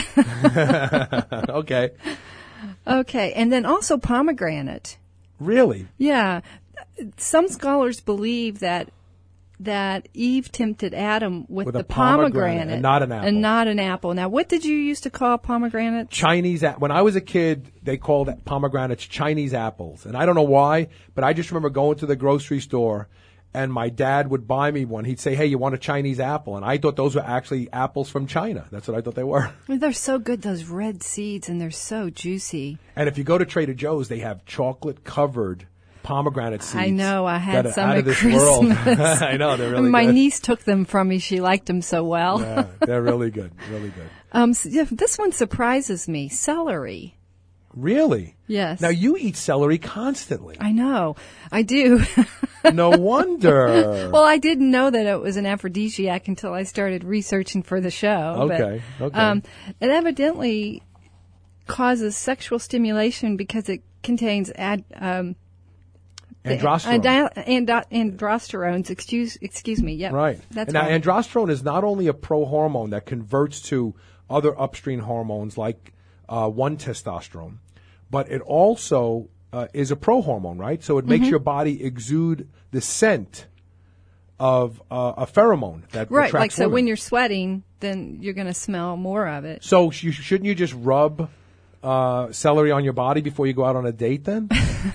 Okay. Okay, and then also pomegranate. Really? Yeah. Some scholars believe that that Eve tempted Adam with, With the a pomegranate pomegranate, and not an apple. And not an apple. Now, what did you used to call pomegranate? Chinese, a- when I was a kid, they called pomegranates Chinese apples. And I don't know why, but I just remember going to the grocery store and my dad would buy me one. He'd say, hey, you want a Chinese apple? And I thought those were actually apples from China. That's what I thought they were. They're so good, those red seeds, and they're so juicy. And if you go to Trader Joe's, they have chocolate covered pomegranate seeds. I know. I had that are some out at of this Christmas. world. I know, they're really My good. niece took them from me. She liked them so well. Yeah, they're really good, really good. Um, so, yeah, this one surprises me. Celery. Really? Yes. Now, you eat celery constantly. I know. I do. No wonder. Well, I didn't know that it was an aphrodisiac until I started researching for the show. Okay, but, okay. Um, it evidently causes sexual stimulation because it contains ad, um, Androsterone. Andi- ando- androsterones. Excuse, excuse me. Yep. Right. That's and now, right. androsterone is not only a prohormone that converts to other upstream hormones like uh, one testosterone, but it also uh, is a prohormone, right? So it makes Mm-hmm. your body exude the scent of uh, a pheromone that Right. attracts Like so, women. when you're sweating, then you're going to smell more of it. So you, shouldn't you just rub uh, celery on your body before you go out on a date then?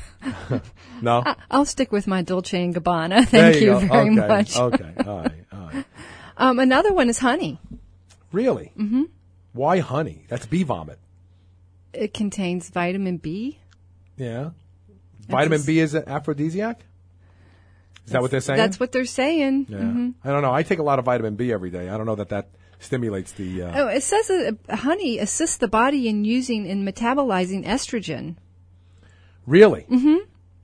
No? I'll stick with my Dolce and Gabbana. Thank There you, go. very okay. much. Okay. All right. All right. Um, another one is honey. Really? Mm-hmm. Why honey? That's bee vomit. It contains vitamin B. Yeah. Vitamin just- B is an aphrodisiac? Is that what they're saying? That's what they're saying. Yeah. hmm I don't know. I take a lot of vitamin B every day. I don't know that that stimulates the. Uh, Oh, it says that uh, honey assists the body in using and metabolizing estrogen. Really? Mm-hmm.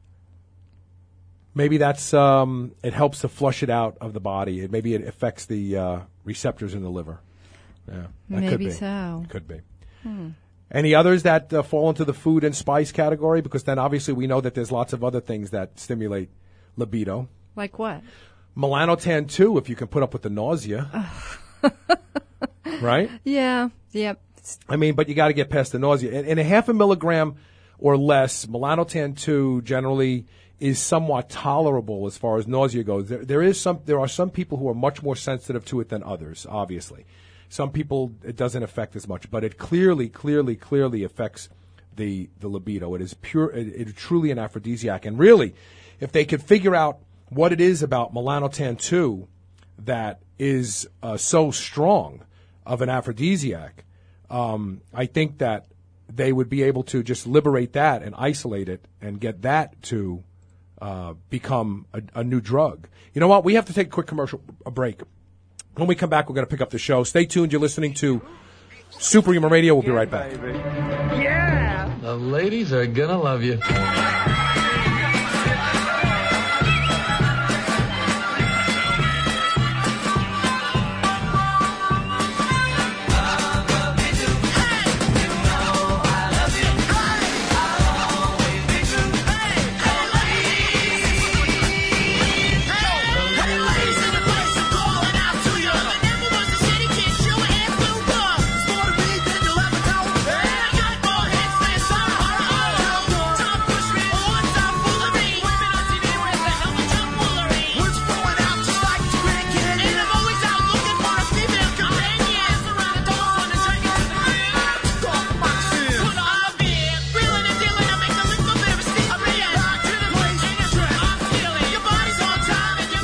Maybe that's um, it helps to flush it out of the body. It, maybe it affects the uh, receptors in the liver. Yeah, that could Maybe be. so. Could be. Any others that uh, fall into the food and spice category? Because then obviously we know that there's lots of other things that stimulate libido. Like what? Melanotan two, if you can put up with the nausea. Right? Yeah. Yep. I mean, but you got to get past the nausea. In, in a half a milligram or less, melanotan two generally is somewhat tolerable as far as nausea goes. There, there is some, there are some people who are much more sensitive to it than others, obviously. Some people, it doesn't affect as much, but it clearly, clearly, clearly affects the, the libido. It is pure, it, it is truly an aphrodisiac. And really, if they could figure out what it is about melanotan two that is uh, so strong of an aphrodisiac, um, I think that they would be able to just liberate that and isolate it and get that to uh, become a, a new drug. You know what? We have to take a quick commercial a break. When we come back, we're going to pick up the show. Stay tuned. You're listening to Superhuman Radio. We'll be right back. The ladies are gonna love you.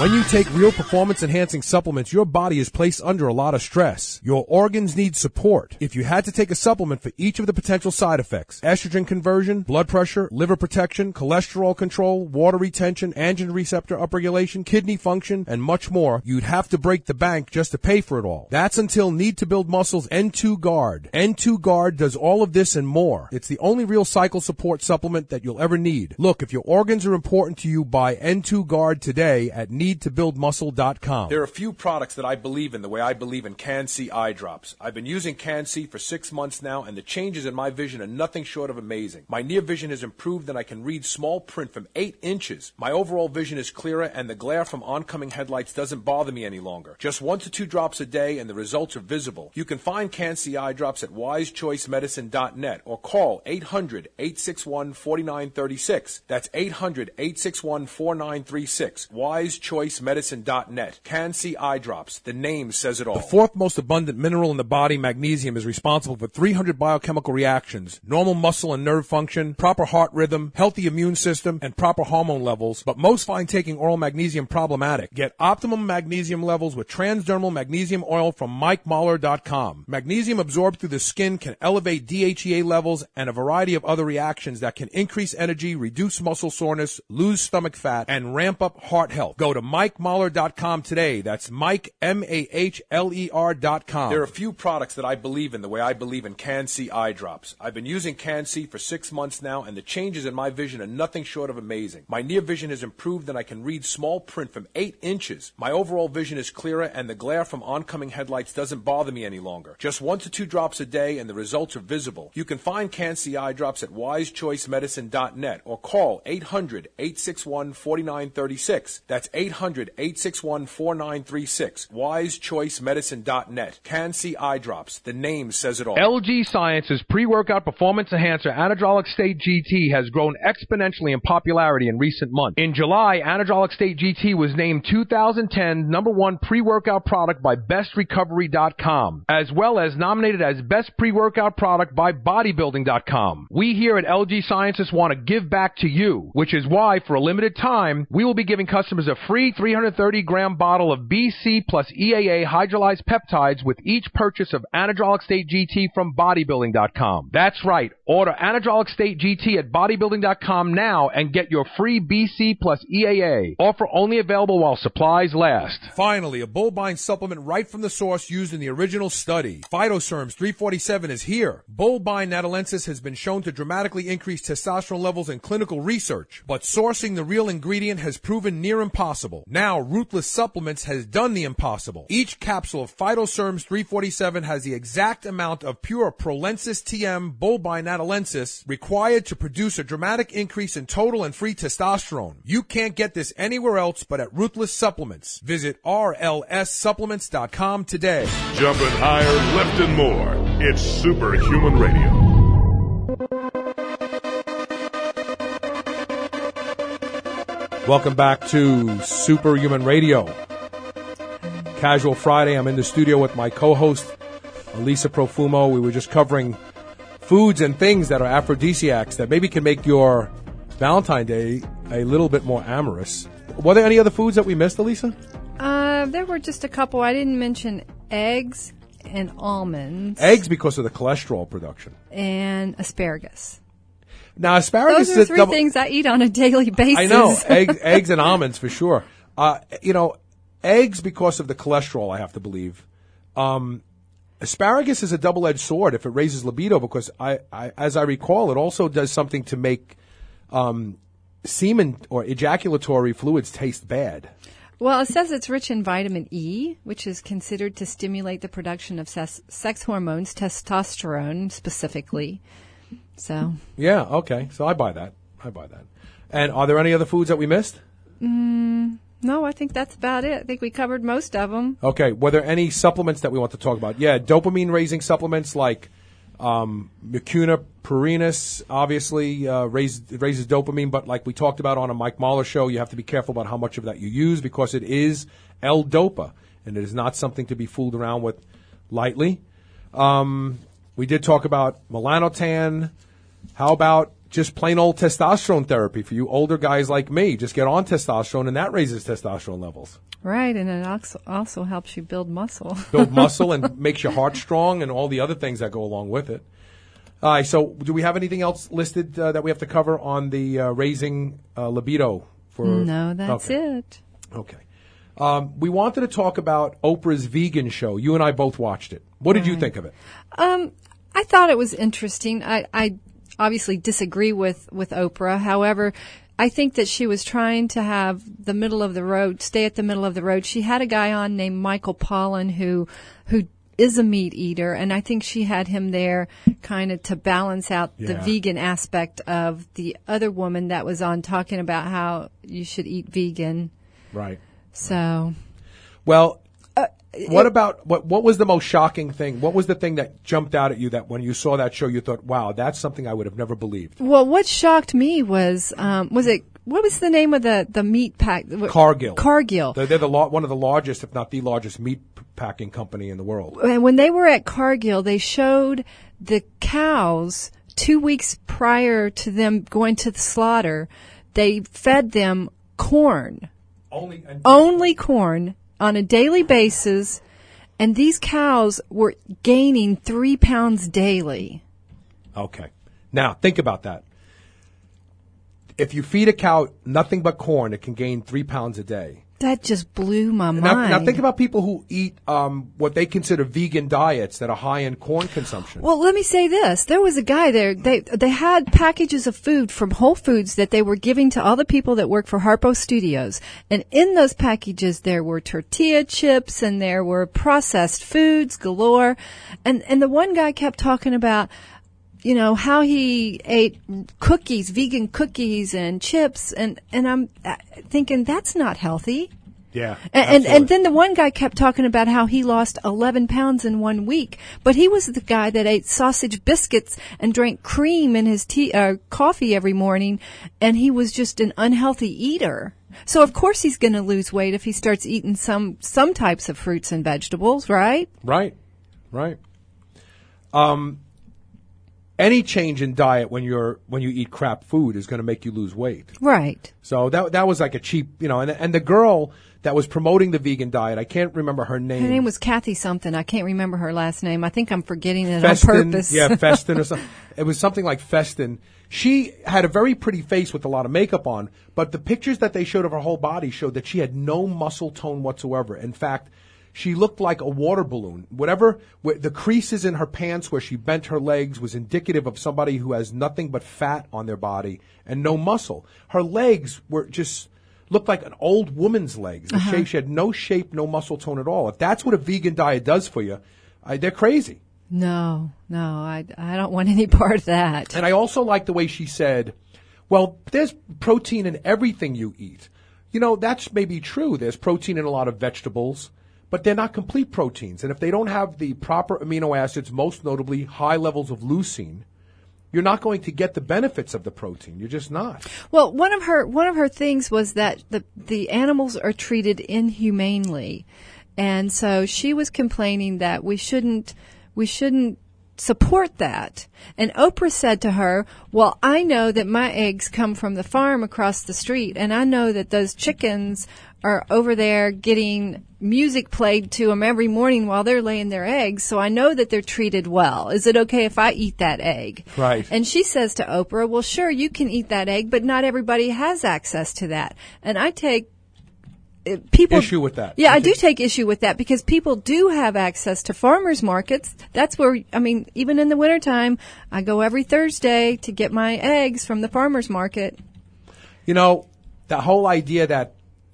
When you take real performance-enhancing supplements, your body is placed under a lot of stress. Your organs need support. If you had to take a supplement for each of the potential side effects, estrogen conversion, blood pressure, liver protection, cholesterol control, water retention, androgen receptor upregulation, kidney function, and much more, you'd have to break the bank just to pay for it all. That's until Need to Build Muscle's N two Guard. N two Guard does all of this and more. It's the only real cycle support supplement that you'll ever need. Look, if your organs are important to you, buy N two Guard today at need to build muscle dot com. There are a few products that I believe in the way I believe in Can-C eye drops. I've been using Can-C for six months now, and the changes in my vision are nothing short of amazing. My near vision has improved, and I can read small print from eight inches. My overall vision is clearer, and the glare from oncoming headlights doesn't bother me any longer. Just one to two drops a day, and the results are visible. You can find Can-C eye drops at wise choice medicine dot net or call eight hundred, eight six one, four nine three six. That's eight hundred, eight six one, four nine three six. wise choice medicine dot net. Can-C eye drops. The name says it all. The fourth most abundant mineral in the body, magnesium, is responsible for three hundred biochemical reactions, normal muscle and nerve function, proper heart rhythm, healthy immune system, and proper hormone levels. But most find taking oral magnesium problematic. Get optimum magnesium levels with transdermal magnesium oil from Mike Mahler dot com. Magnesium absorbed through the skin can elevate D H E A levels and a variety of other reactions that can increase energy, reduce muscle soreness, lose stomach fat, and ramp up heart health. Go to Mike Mahler dot com today. That's Mike, M A H L E R dot com. There are a few products that I believe in the way I believe in Can-C eye drops. I've been using Can-C for six months now, and the changes in my vision are nothing short of amazing. My near vision has improved, and I can read small print from eight inches. My overall vision is clearer, and the glare from oncoming headlights doesn't bother me any longer. Just one to two drops a day, and the results are visible. You can find Can-C eye drops at wise choice medicine dot net or call eight hundred, eight six one, four nine three six. That's eight hundred, eight six one, four nine three six. wise choice medicine dot net. Can-C eye drops. The name says it all. L G Science's pre-workout performance enhancer Anadrolic State G T has grown exponentially in popularity in recent months. In July, Anadrolic State G T was named two thousand ten number one pre-workout product by best recovery dot com, as well as nominated as best pre-workout product by bodybuilding dot com. We here at L G Sciences want to give back to you, which is why, for a limited time, we will be giving customers a free three hundred thirty gram bottle of B C plus E A A hydrolyzed peptides with each purchase of Anadrolic State G T from bodybuilding dot com. That's right. Order Anadrolic State G T at bodybuilding dot com now and get your free B C plus E A A. Offer only available while supplies last. Finally, a Bullbine supplement right from the source used in the original study. Phytoserms three forty-seven is here. Bullbine natalensis has been shown to dramatically increase testosterone levels in clinical research, but sourcing the real ingredient has proven near impossible. Now, Ruthless Supplements has done the impossible. Each capsule of Phytoserms three forty-seven has the exact amount of pure Prolensis T M Bullbine natalensis required to produce a dramatic increase in total and free testosterone. You can't get this anywhere else but at Ruthless Supplements. Visit R L S supplements dot com today. Jumping higher, lifting more. It's Superhuman Radio. Welcome back to Superhuman Radio. Casual Friday. I'm in the studio with my co-host, Elisa Profumo. We were just covering foods and things that are aphrodisiacs that maybe can make your Valentine's Day a little bit more amorous. Were there any other foods that we missed, Elisa? Uh, there were just a couple. I didn't mention eggs and almonds. Eggs because of the cholesterol production. And asparagus. Now, asparagus Those are is three double- things I eat on a daily basis. I know. eggs, eggs and almonds for sure. Uh, you know, eggs because of the cholesterol, I have to believe. Um, asparagus is a double-edged sword if it raises libido because, I, I, as I recall, it also does something to make um, semen or ejaculatory fluids taste bad. Well, it says it's rich in vitamin E, which is considered to stimulate the production of ses- sex hormones, testosterone specifically. So yeah, okay. So I buy that. I buy that. And are there any other foods that we missed? Mm, no, I think that's about it. I think we covered most of them. Okay. Were there any supplements that we want to talk about? Yeah, dopamine-raising supplements like um, Mucuna Perinus, obviously uh, raise, raises dopamine, but like we talked about on a Mike Mahler show, you have to be careful about how much of that you use because it is L-Dopa, and it is not something to be fooled around with lightly. Um, we did talk about melanotan. How about just plain old testosterone therapy for you older guys like me. Just get on testosterone, and that raises testosterone levels. Right, and it also, also helps you build muscle. Build muscle and makes your heart strong and all the other things that go along with it. All right, so do we have anything else listed uh, that we have to cover on the uh, raising uh, libido? For No, that's okay. it. Okay. Um, we wanted to talk about Oprah's vegan show. You and I both watched it. What did right. you think of it? Um, I thought it was interesting. I, I obviously disagree with, with Oprah. However, I think that she was trying to have the middle of the road, stay at the middle of the road. She had a guy on named Michael Pollan who, who is a meat eater, and I think she had him there kind of to balance out Yeah. the vegan aspect of the other woman that was on talking about how you should eat vegan. Right. So, Well, uh, what it- about, what What was the most shocking thing? What was the thing that jumped out at you that when you saw that show you thought, wow, that's something I would have never believed? Well, what shocked me was, um, was it, what was the name of the, the meat pack? Cargill. Cargill. They're, they're the lar- one of the largest, if not the largest, meat p- packing company in the world. And when they were at Cargill, they showed the cows two weeks prior to them going to the slaughter. They fed them corn, Only, and only corn on a daily basis, and these cows were gaining three pounds daily. Okay. Now, think about that. If you feed a cow nothing but corn, it can gain three pounds a day. That just blew my Now, mind. now think about people who eat um, what they consider vegan diets that are high in corn consumption. Well, let me say this. There was a guy there. They they had packages of food from Whole Foods that they were giving to all the people that work for Harpo Studios. And in those packages, there were tortilla chips and there were processed foods galore. And, and the one guy kept talking about, you know, how he ate cookies, vegan cookies and chips. And, and I'm uh, thinking that's not healthy. yeah. And, and and then the one guy kept talking about how he lost eleven pounds in one week, but he was the guy that ate sausage biscuits and drank cream in his tea, uh, coffee every morning, and he was just an unhealthy eater. So of course he's going to lose weight if he starts eating some some types of fruits and vegetables, right? Right, right. Um, any change in diet when you're when you eat crap food is going to make you lose weight. Right. So that that was like a cheap, you know. And and the girl that was promoting the vegan diet, I can't remember her name. Her name was Kathy something. I can't remember her last name. I think I'm forgetting it Festin, on purpose. yeah, Festin or something. It was something like Festin. She had a very pretty face with a lot of makeup on, but the pictures that they showed of her whole body showed that she had no muscle tone whatsoever. In fact, she looked like a water balloon. Whatever, wh- the creases in her pants where she bent her legs was indicative of somebody who has nothing but fat on their body and no muscle. Her legs were just, looked like an old woman's legs. The shape, she had no shape, no muscle tone at all. If that's what a vegan diet does for you, I, they're crazy. No, no, I, I don't want any part of that. And I also like the way she said, well, there's protein in everything you eat. You know, that's maybe true. There's protein in a lot of vegetables, but they're not complete proteins. And if they don't have the proper amino acids, most notably high levels of leucine, you're not going to get the benefits of the protein. You're just not. Well, one of her one of her things was that the the animals are treated inhumanely, and so she was complaining that we shouldn't we shouldn't support that. And Oprah said to her, "Well, I know that my eggs come from the farm across the street, and I know that those chickens are over there getting music played to them every morning while they're laying their eggs, so I know that they're treated well. Is it okay if I eat that egg?" Right. And she says to Oprah, "Well, sure, you can eat that egg, but not everybody has access to that." And I take uh, people Issue with that. Yeah, I Okay. do take issue with that because people do have access to farmers markets. That's where, I mean, even in the wintertime, I go every Thursday to get my eggs from the farmers market. You know, the whole idea that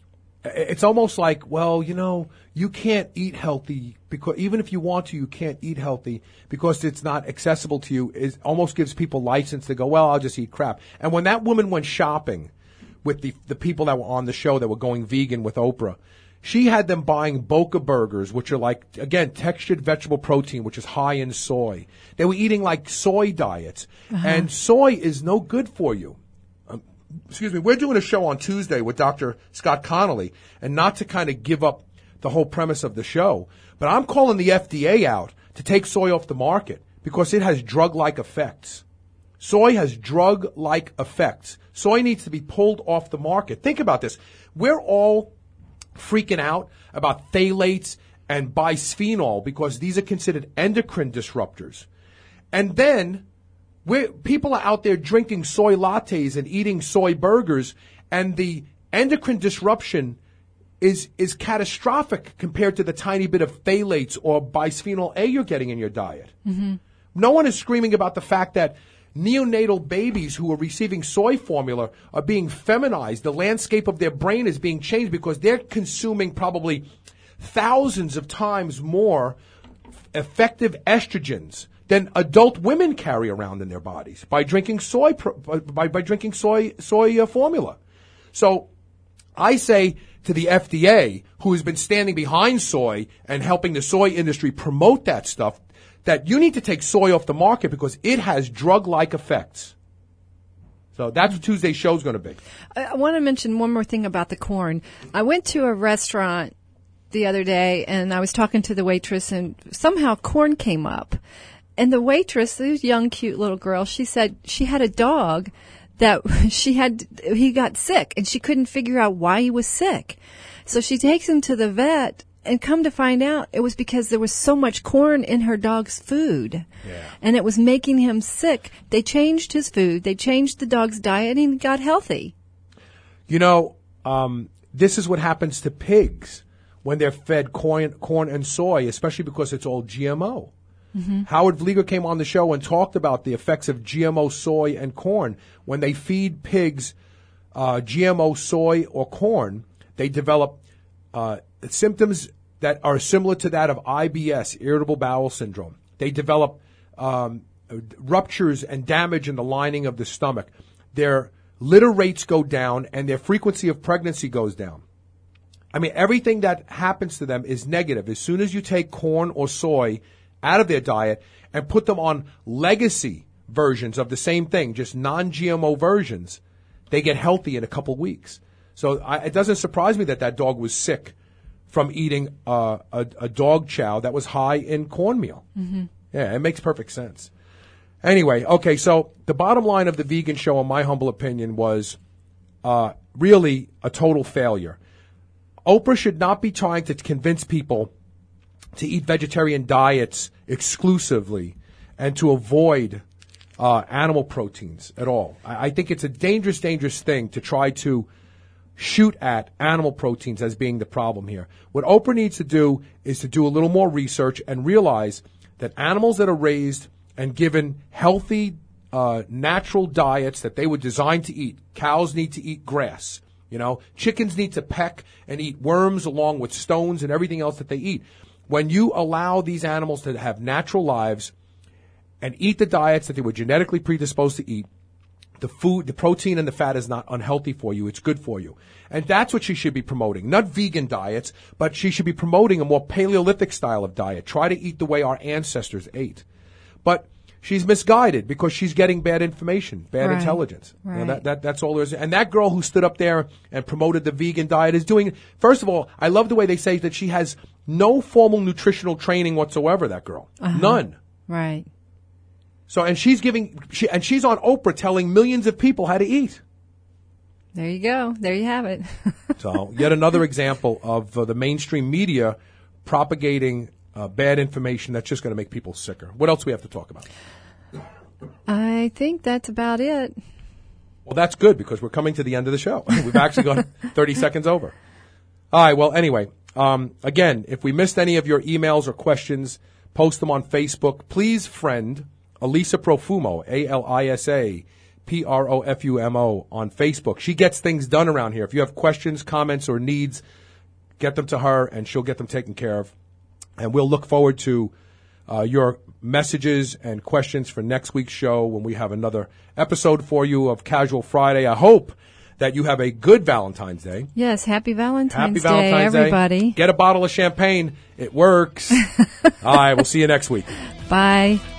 it's almost like, well, you know, you can't eat healthy because even if you want to, you can't eat healthy because it's not accessible to you. It almost gives people license to go, well, I'll just eat crap. And when that woman went shopping with the the people that were on the show that were going vegan with Oprah, she had them buying Boca burgers, which are like, again, textured vegetable protein, which is high in soy. They were eating like soy diets. Uh-huh. And soy is no good for you. Excuse me, we're doing a show on Tuesday with Doctor Scott Connolly, and not to kind of give up the whole premise of the show, but I'm calling the F D A out to take soy off the market because it has drug-like effects. Soy has drug-like effects. Soy needs to be pulled off the market. Think about this. We're all freaking out about phthalates and bisphenol because these are considered endocrine disruptors. And then we're, people are out there drinking soy lattes and eating soy burgers, and the endocrine disruption is is catastrophic compared to the tiny bit of phthalates or bisphenol A you're getting in your diet. Mm-hmm. No one is screaming about the fact that neonatal babies who are receiving soy formula are being feminized. The landscape of their brain is being changed because they're consuming probably thousands of times more effective estrogens than adult women carry around in their bodies by drinking soy by, by drinking soy soy uh, formula. So I say to the F D A, who has been standing behind soy and helping the soy industry promote that stuff, that you need to take soy off the market because it has drug-like effects. So that's what Tuesday's show is going to be. I want to mention one more thing about the corn. I went to a restaurant the other day, and I was talking to the waitress, and somehow corn came up. And the waitress, this young, cute little girl, she said she had a dog that she had, he got sick, and she couldn't figure out why he was sick. So she takes him to the vet, and come to find out, it was because there was so much corn in her dog's food. Yeah. And it was making him sick. They changed his food. They changed the dog's diet, and he got healthy. You know, um, this is what happens to pigs when they're fed corn, corn and soy, especially because it's all G M O. Mm-hmm. Howard Vlieger came on the show and talked about the effects of G M O soy and corn. When they feed pigs uh, G M O soy or corn, they develop uh, symptoms that are similar to that of I B S, irritable bowel syndrome. They develop um, ruptures and damage in the lining of the stomach. Their litter rates go down, and their frequency of pregnancy goes down. I mean, everything that happens to them is negative. As soon as you take corn or soy out of their diet and put them on legacy versions of the same thing, just non-G M O versions, they get healthy in a couple weeks. So I, it doesn't surprise me that that dog was sick from eating uh, a, a dog chow that was high in cornmeal. Mm-hmm. Yeah, it makes perfect sense. Anyway, okay, so the bottom line of the vegan show, in my humble opinion, was uh, really a total failure. Oprah should not be trying to convince people to eat vegetarian diets exclusively and to avoid uh, animal proteins at all. I, I think it's a dangerous, dangerous thing to try to shoot at animal proteins as being the problem here. What Oprah needs to do is to do a little more research and realize that animals that are raised and given healthy, uh, natural diets that they were designed to eat, cows need to eat grass. You know, chickens need to peck and eat worms along with stones and everything else that they eat. When you allow these animals to have natural lives and eat the diets that they were genetically predisposed to eat, the food, the protein and the fat is not unhealthy for you. It's good for you. And that's what she should be promoting. Not vegan diets, but she should be promoting a more Paleolithic style of diet. Try to eat the way our ancestors ate. But she's misguided because she's getting bad information, bad right. intelligence. Right. You know, that, that, that's all there is. And that girl who stood up there and promoted the vegan diet is doing, first of all, I love the way they say that she has no formal nutritional training whatsoever, that girl. Uh-huh. None. Right. So, and she's giving, she, and she's on Oprah telling millions of people how to eat. There you go. There you have it. So, yet another example of uh, the mainstream media propagating uh, bad information that's just going to make people sicker. What else do we have to talk about? I think that's about it. Well, that's good because we're coming to the end of the show. We've actually gone thirty seconds over. All right. Well, anyway, um, again, if we missed any of your emails or questions, post them on Facebook. Please friend Alisa Profumo, A L I S A P R O F U M O, on Facebook. She gets things done around here. If you have questions, comments, or needs, get them to her, and she'll get them taken care of. And we'll look forward to uh, your messages and questions for next week's show when we have another episode for you of Casual Friday. I hope that you have a good Valentine's Day. Yes, happy Valentine's, happy Day, Valentine's everybody. Day. Get a bottle of champagne. It works. All right, we'll see you next week. Bye.